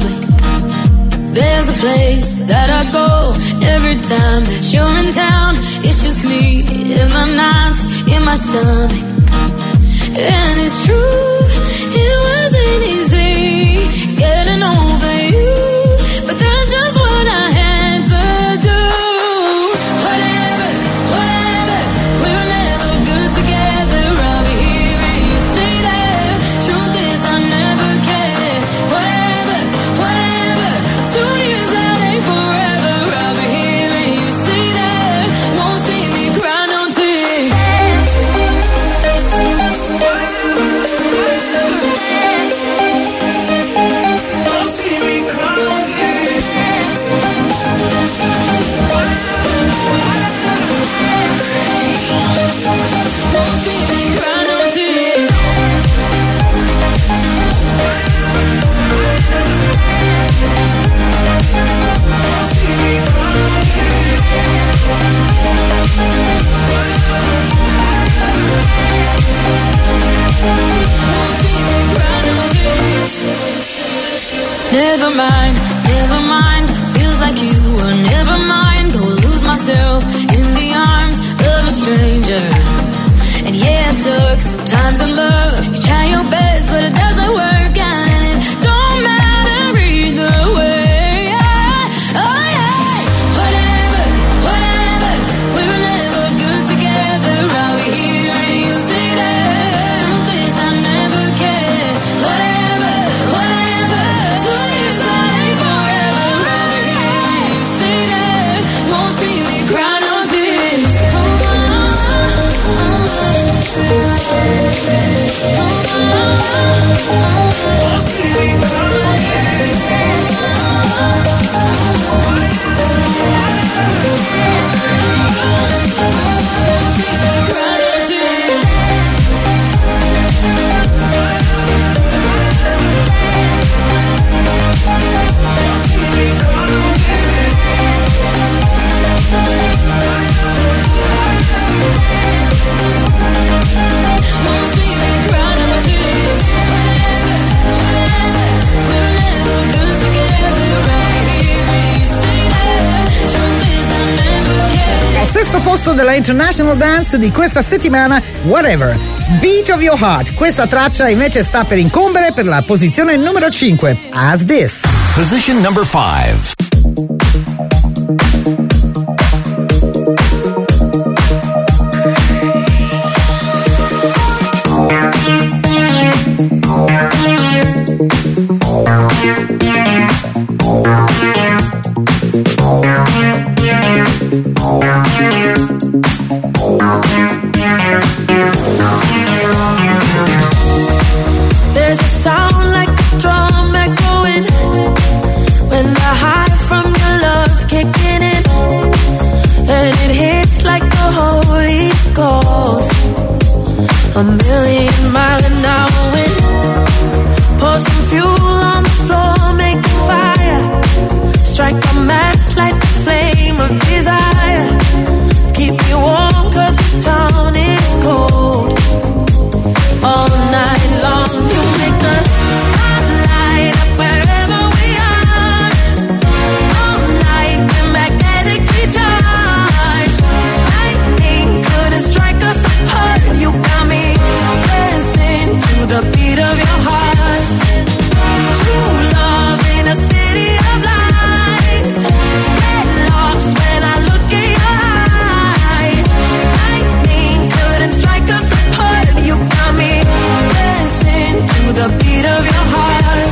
public, there's a place that I go every time that you're in town. It's just me in my nights, in my stomach. And it's true, it wasn't easy getting over you, but that's just what I had to do. Whatever, we're never good together. I'll be here and you stay there. Truth is I never cared. Whatever, 2 years that ain't forever. I'll be here and you stay there. Won't see me cry no tears. Never mind, feels girls like you, or never mind, go lose myself in the arms of a stranger. And yeah, it sucks sometimes in love. You try your best, but it doesn't work, and it don't matter either way. Sesto posto della International Dance di questa settimana, Whatever, Beat of Your Heart. Questa traccia invece sta per incombere per la posizione numero 5, As This. Position number 5. There's a sound like a drum echoing when the high from your love's kicking in, and it hits like the Holy Ghost. A million mile an hour wind. Pour some fuel on the floor, make a fire. Strike a match, light the flame of desire. Keep me warm 'cause this town is cold. All night long you make the spotlight up wherever we are. All night we're magnetically charged. Lightning couldn't strike us apart. You got me dancing to the beat of your heart. True love in a city of lights. Get lost when I look in your eyes. Lightning couldn't strike us apart. You got me dancing to the beat of your heart.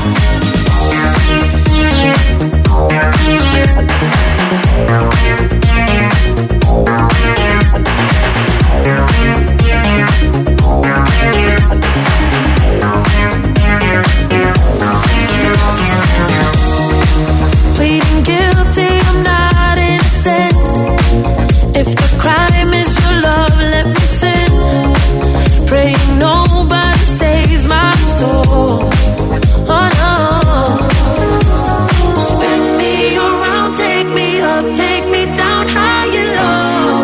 Pleading guilty, I'm not innocent. If the crime is your love, let me sin. Praying nobody saves my soul. Oh no. Spin me around, take me up, take me down high and low.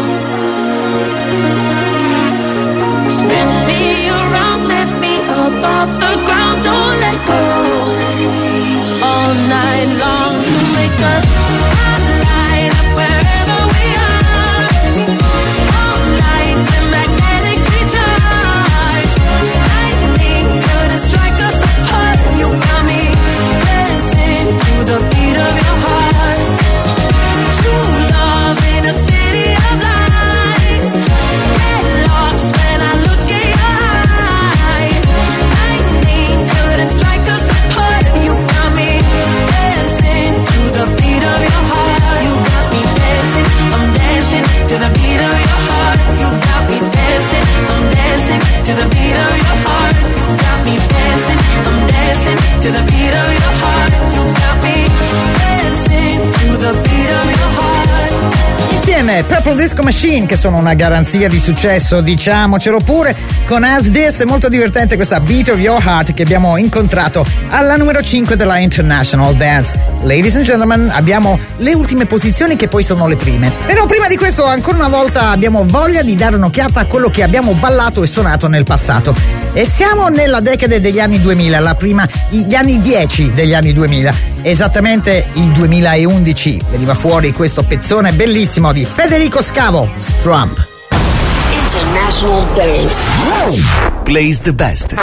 Spin me around, lift me up off the ground, don't let go. All night long you make us spotlight up wherever we are. All night we're magnetically charged. Lightning couldn't strike us apart. You got me dancing to the beat of your heart. True love in a city of lights. Get lost when I look in your eyes. Lightning couldn't strike us apart. You got me dancing to the beat of your heart. You got me dancing, I'm dancing to the beat of your heart. You got me dancing, I'm dancing to the beat of your heart. You got me dancing, I'm dancing to the beat of your heart. You got me dancing to the beat of your heart. Insieme Purple Disco Machine, che sono una garanzia di successo, diciamocelo pure, con As This. È molto divertente questa Beat of Your Heart che abbiamo incontrato alla numero 5 della International Dance. Ladies and gentlemen, abbiamo le ultime posizioni che poi sono le prime. Però prima di questo, ancora una volta, abbiamo voglia di dare un'occhiata a quello che abbiamo ballato e suonato nel passato. E siamo nella decade degli anni 2000, gli anni 10 degli anni 2000. esattamente il 2011 veniva fuori questo pezzone bellissimo di Federico Scavo, Strump. International Dance. Plays the best.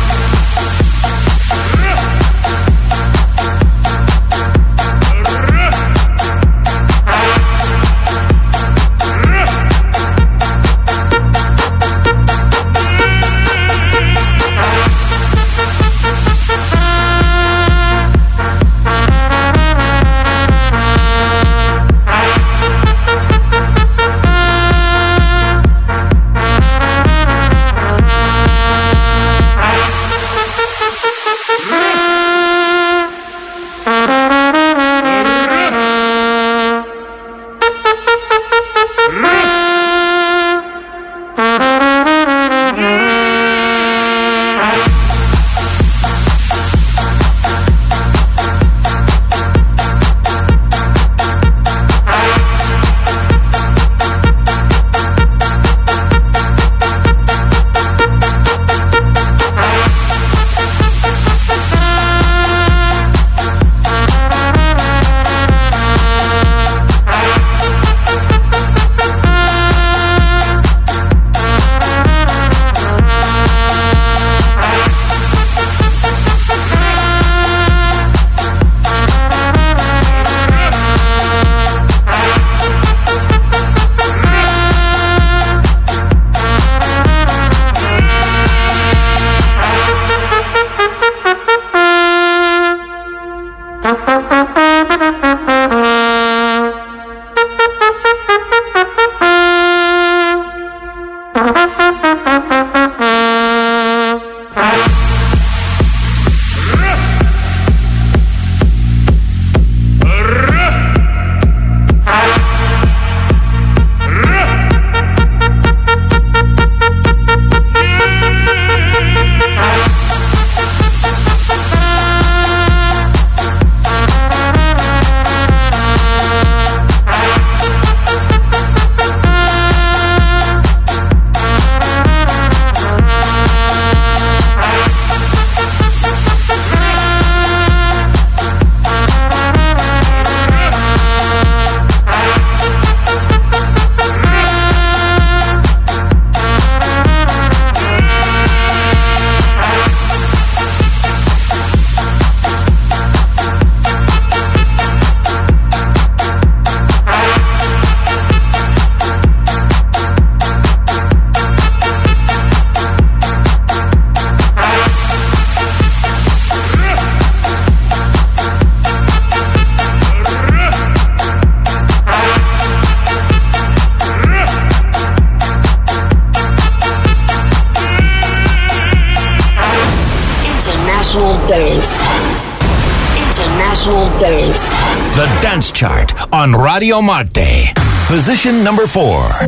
International Dance. The Dance Chart on Radio Marte. Position number 4.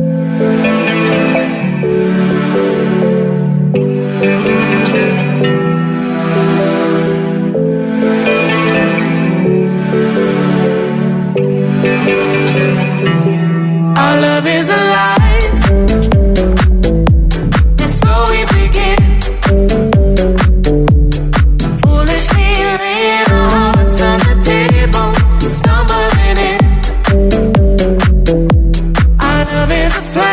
Our love is alive. It's so we begin. Foolishly laying our hearts on the table, stumbling in. Our love is a fly.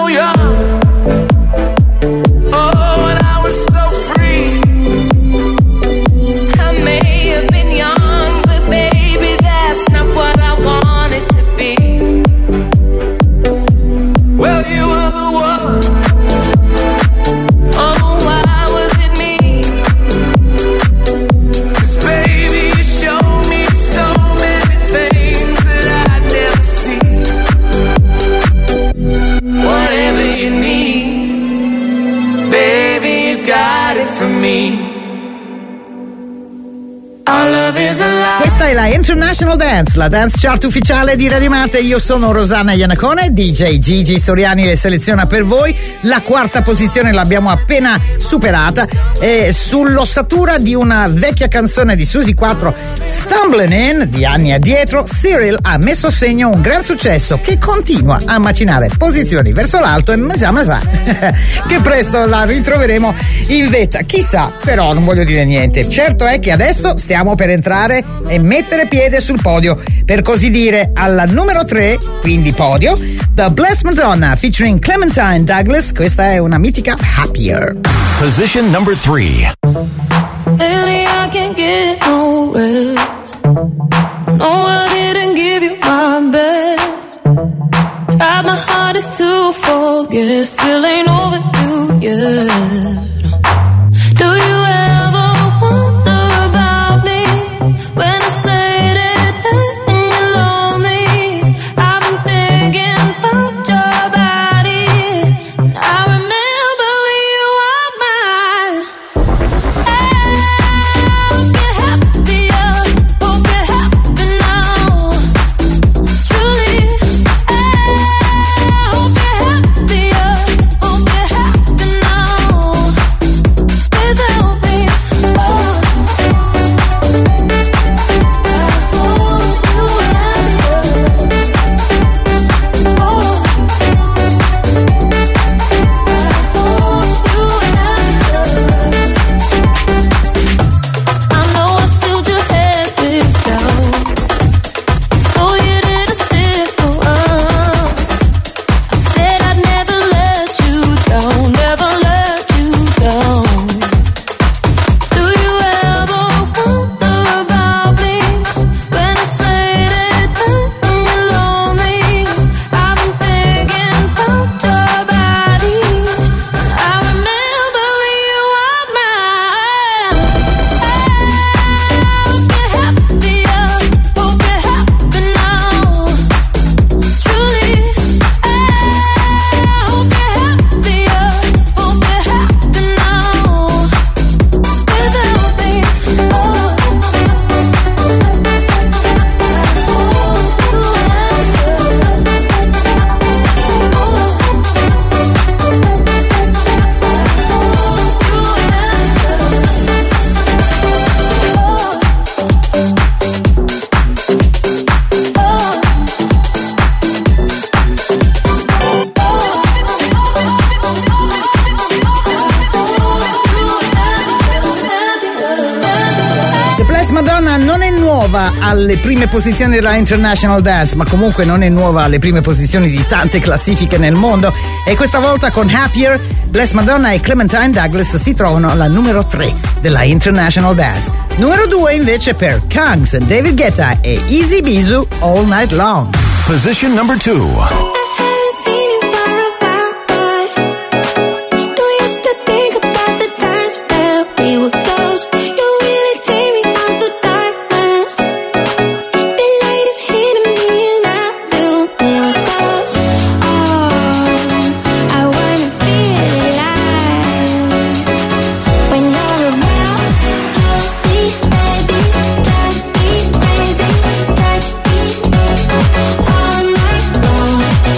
so young. Oh, and I was so free. I may have been young, but baby, that's not what I wanted to be. Well, you were the one. Oh, why was it me? 'Cause baby, you showed me so many things that I'd never seen. Whatever you need, baby, you got it from me. Our love is alive. Questa è la International Dance, la dance chart ufficiale di Radio Marte. Io sono Rosanna Iannacone, DJ Gigi Soriani seleziona per voi. La quarta posizione l'abbiamo appena superata, sull'ossatura di una vecchia canzone di Susie 4, Stumbling In, di anni addietro. Cyril ha messo a segno un gran successo che continua a macinare posizioni verso l'alto, e masà che presto la ritroveremo in vetta. Chissà, però non voglio dire niente. Certo è che adesso stiamo per entrare e mettere piede sul podio, per così dire, alla numero 3, quindi podio, The Blessed Madonna featuring Clementine Douglas. Questa è una mitica Happier. Position number 3. Lately I can't get no rest. No, I didn't give you my best. Tried my hardest to forget, still ain't over you yet. Do you ever wonder about me when it's late at night and you're lonely? I've been thinking about your body. I remember when you were mine. Hope you're happier, hope you're happy now. Truly, hope you're happier, hope you're happy now. Without me, I know I filled your head with doubt, so you didn't stick around. I said I'd never let you down, never let you down. Do you ever wonder about me when it's late at night and you're lonely? I've been thinking about your body. I remember when you were mine. Hope you're happier, hope you're happy now. Truly, hope you're happier, hope you're happy now. Without me, The Blessed Madonna non è nuova alle prime posizioni della International Dance, ma comunque non è nuova alle prime posizioni di tante classifiche nel mondo, e questa volta con Happier, Blessed Madonna e Clementine Douglas si trovano alla numero 3 della International Dance. Numero 2 invece per Kangs, David Guetta e Easy Bizu, All Night Long. Position number 2. All night long.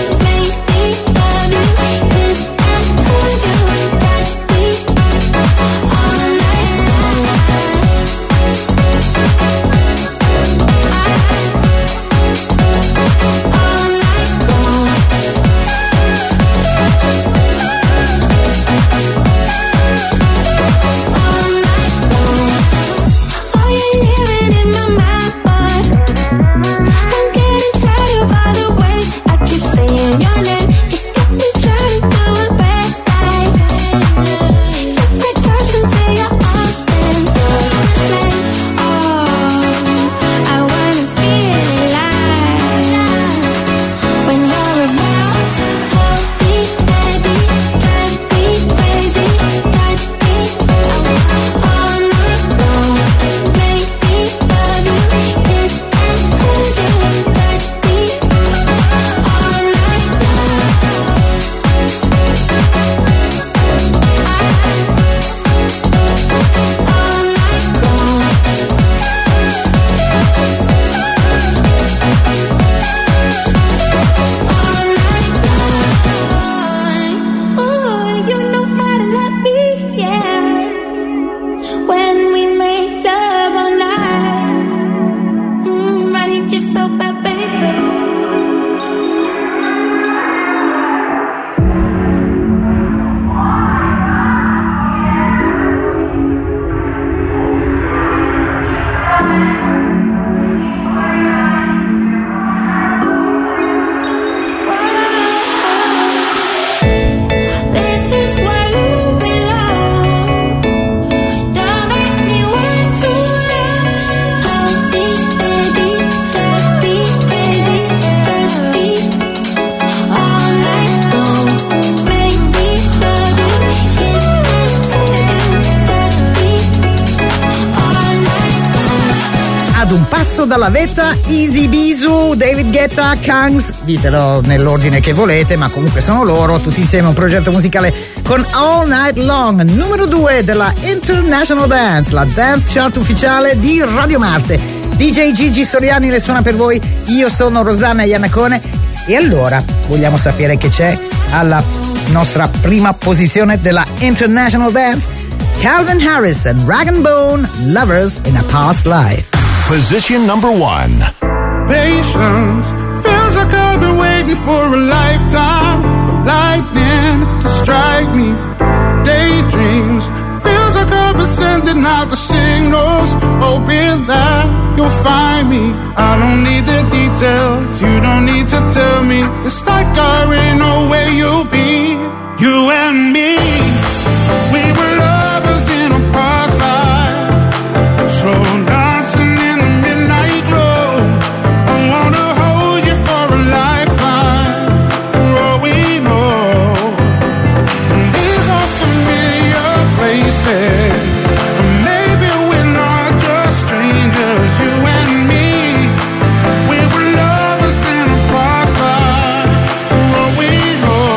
passo dalla vetta, Easy Bisu, David Guetta, Kangs, ditelo nell'ordine che volete, ma comunque sono loro, tutti insieme un progetto musicale con All Night Long, numero 2 della International Dance, la dance chart ufficiale di Radio Marte. DJ Gigi Soriani le suona per voi, io sono Rosanna Iannacone e allora vogliamo sapere che c'è alla nostra prima posizione della International Dance. Calvin Harris and Rag & Bone, Lovers in a Past Life. Position number 1. Patience feels like I've been waiting for a lifetime for lightning to strike me. Daydreams feels like I've been sending out the signals, hoping that you'll find me. I don't need the details, you don't need to tell me. It's like I already know where you'll be. You and me, we were lovers in a past life, slow dancing in the midnight glow. I wanna hold you for a lifetime, for all we know. These are familiar places, maybe we're not just strangers. You and me, we were lovers in a past life, for all we know.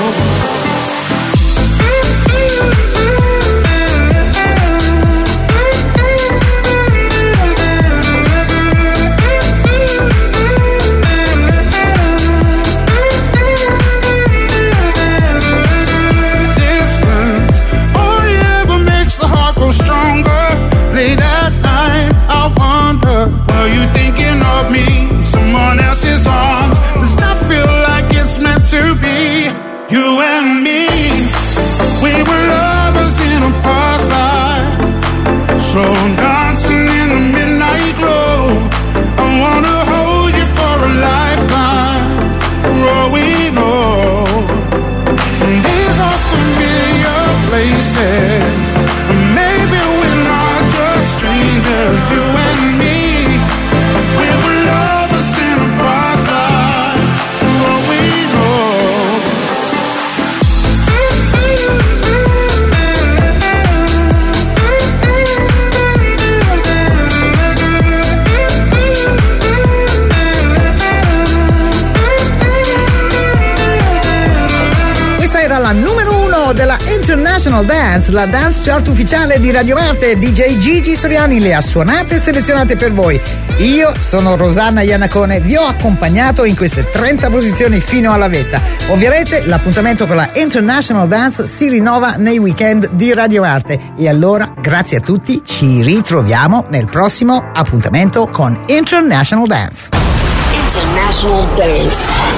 Are you thinking of me in someone else's arms? Does that feel like it's meant to be? You and me, we were lovers in a past life, slow dancing in the midnight glow. I wanna hold you for a lifetime, for all we know. These are familiar places, maybe we're not just strangers. You and me, we were lovers in a past life, for all we know. Questa era la numero 1 della International Dance, la dance chart ufficiale di Radio Marte. DJ Gigi Soriani le ha suonate e selezionate per voi. Io sono Rosanna Iannacone, vi ho accompagnato in queste 30 posizioni fino alla vetta. Ovviamente l'appuntamento con la International Dance si rinnova nei weekend di Radio Marte. E allora, grazie a tutti, ci ritroviamo nel prossimo appuntamento con International Dance. International Dance.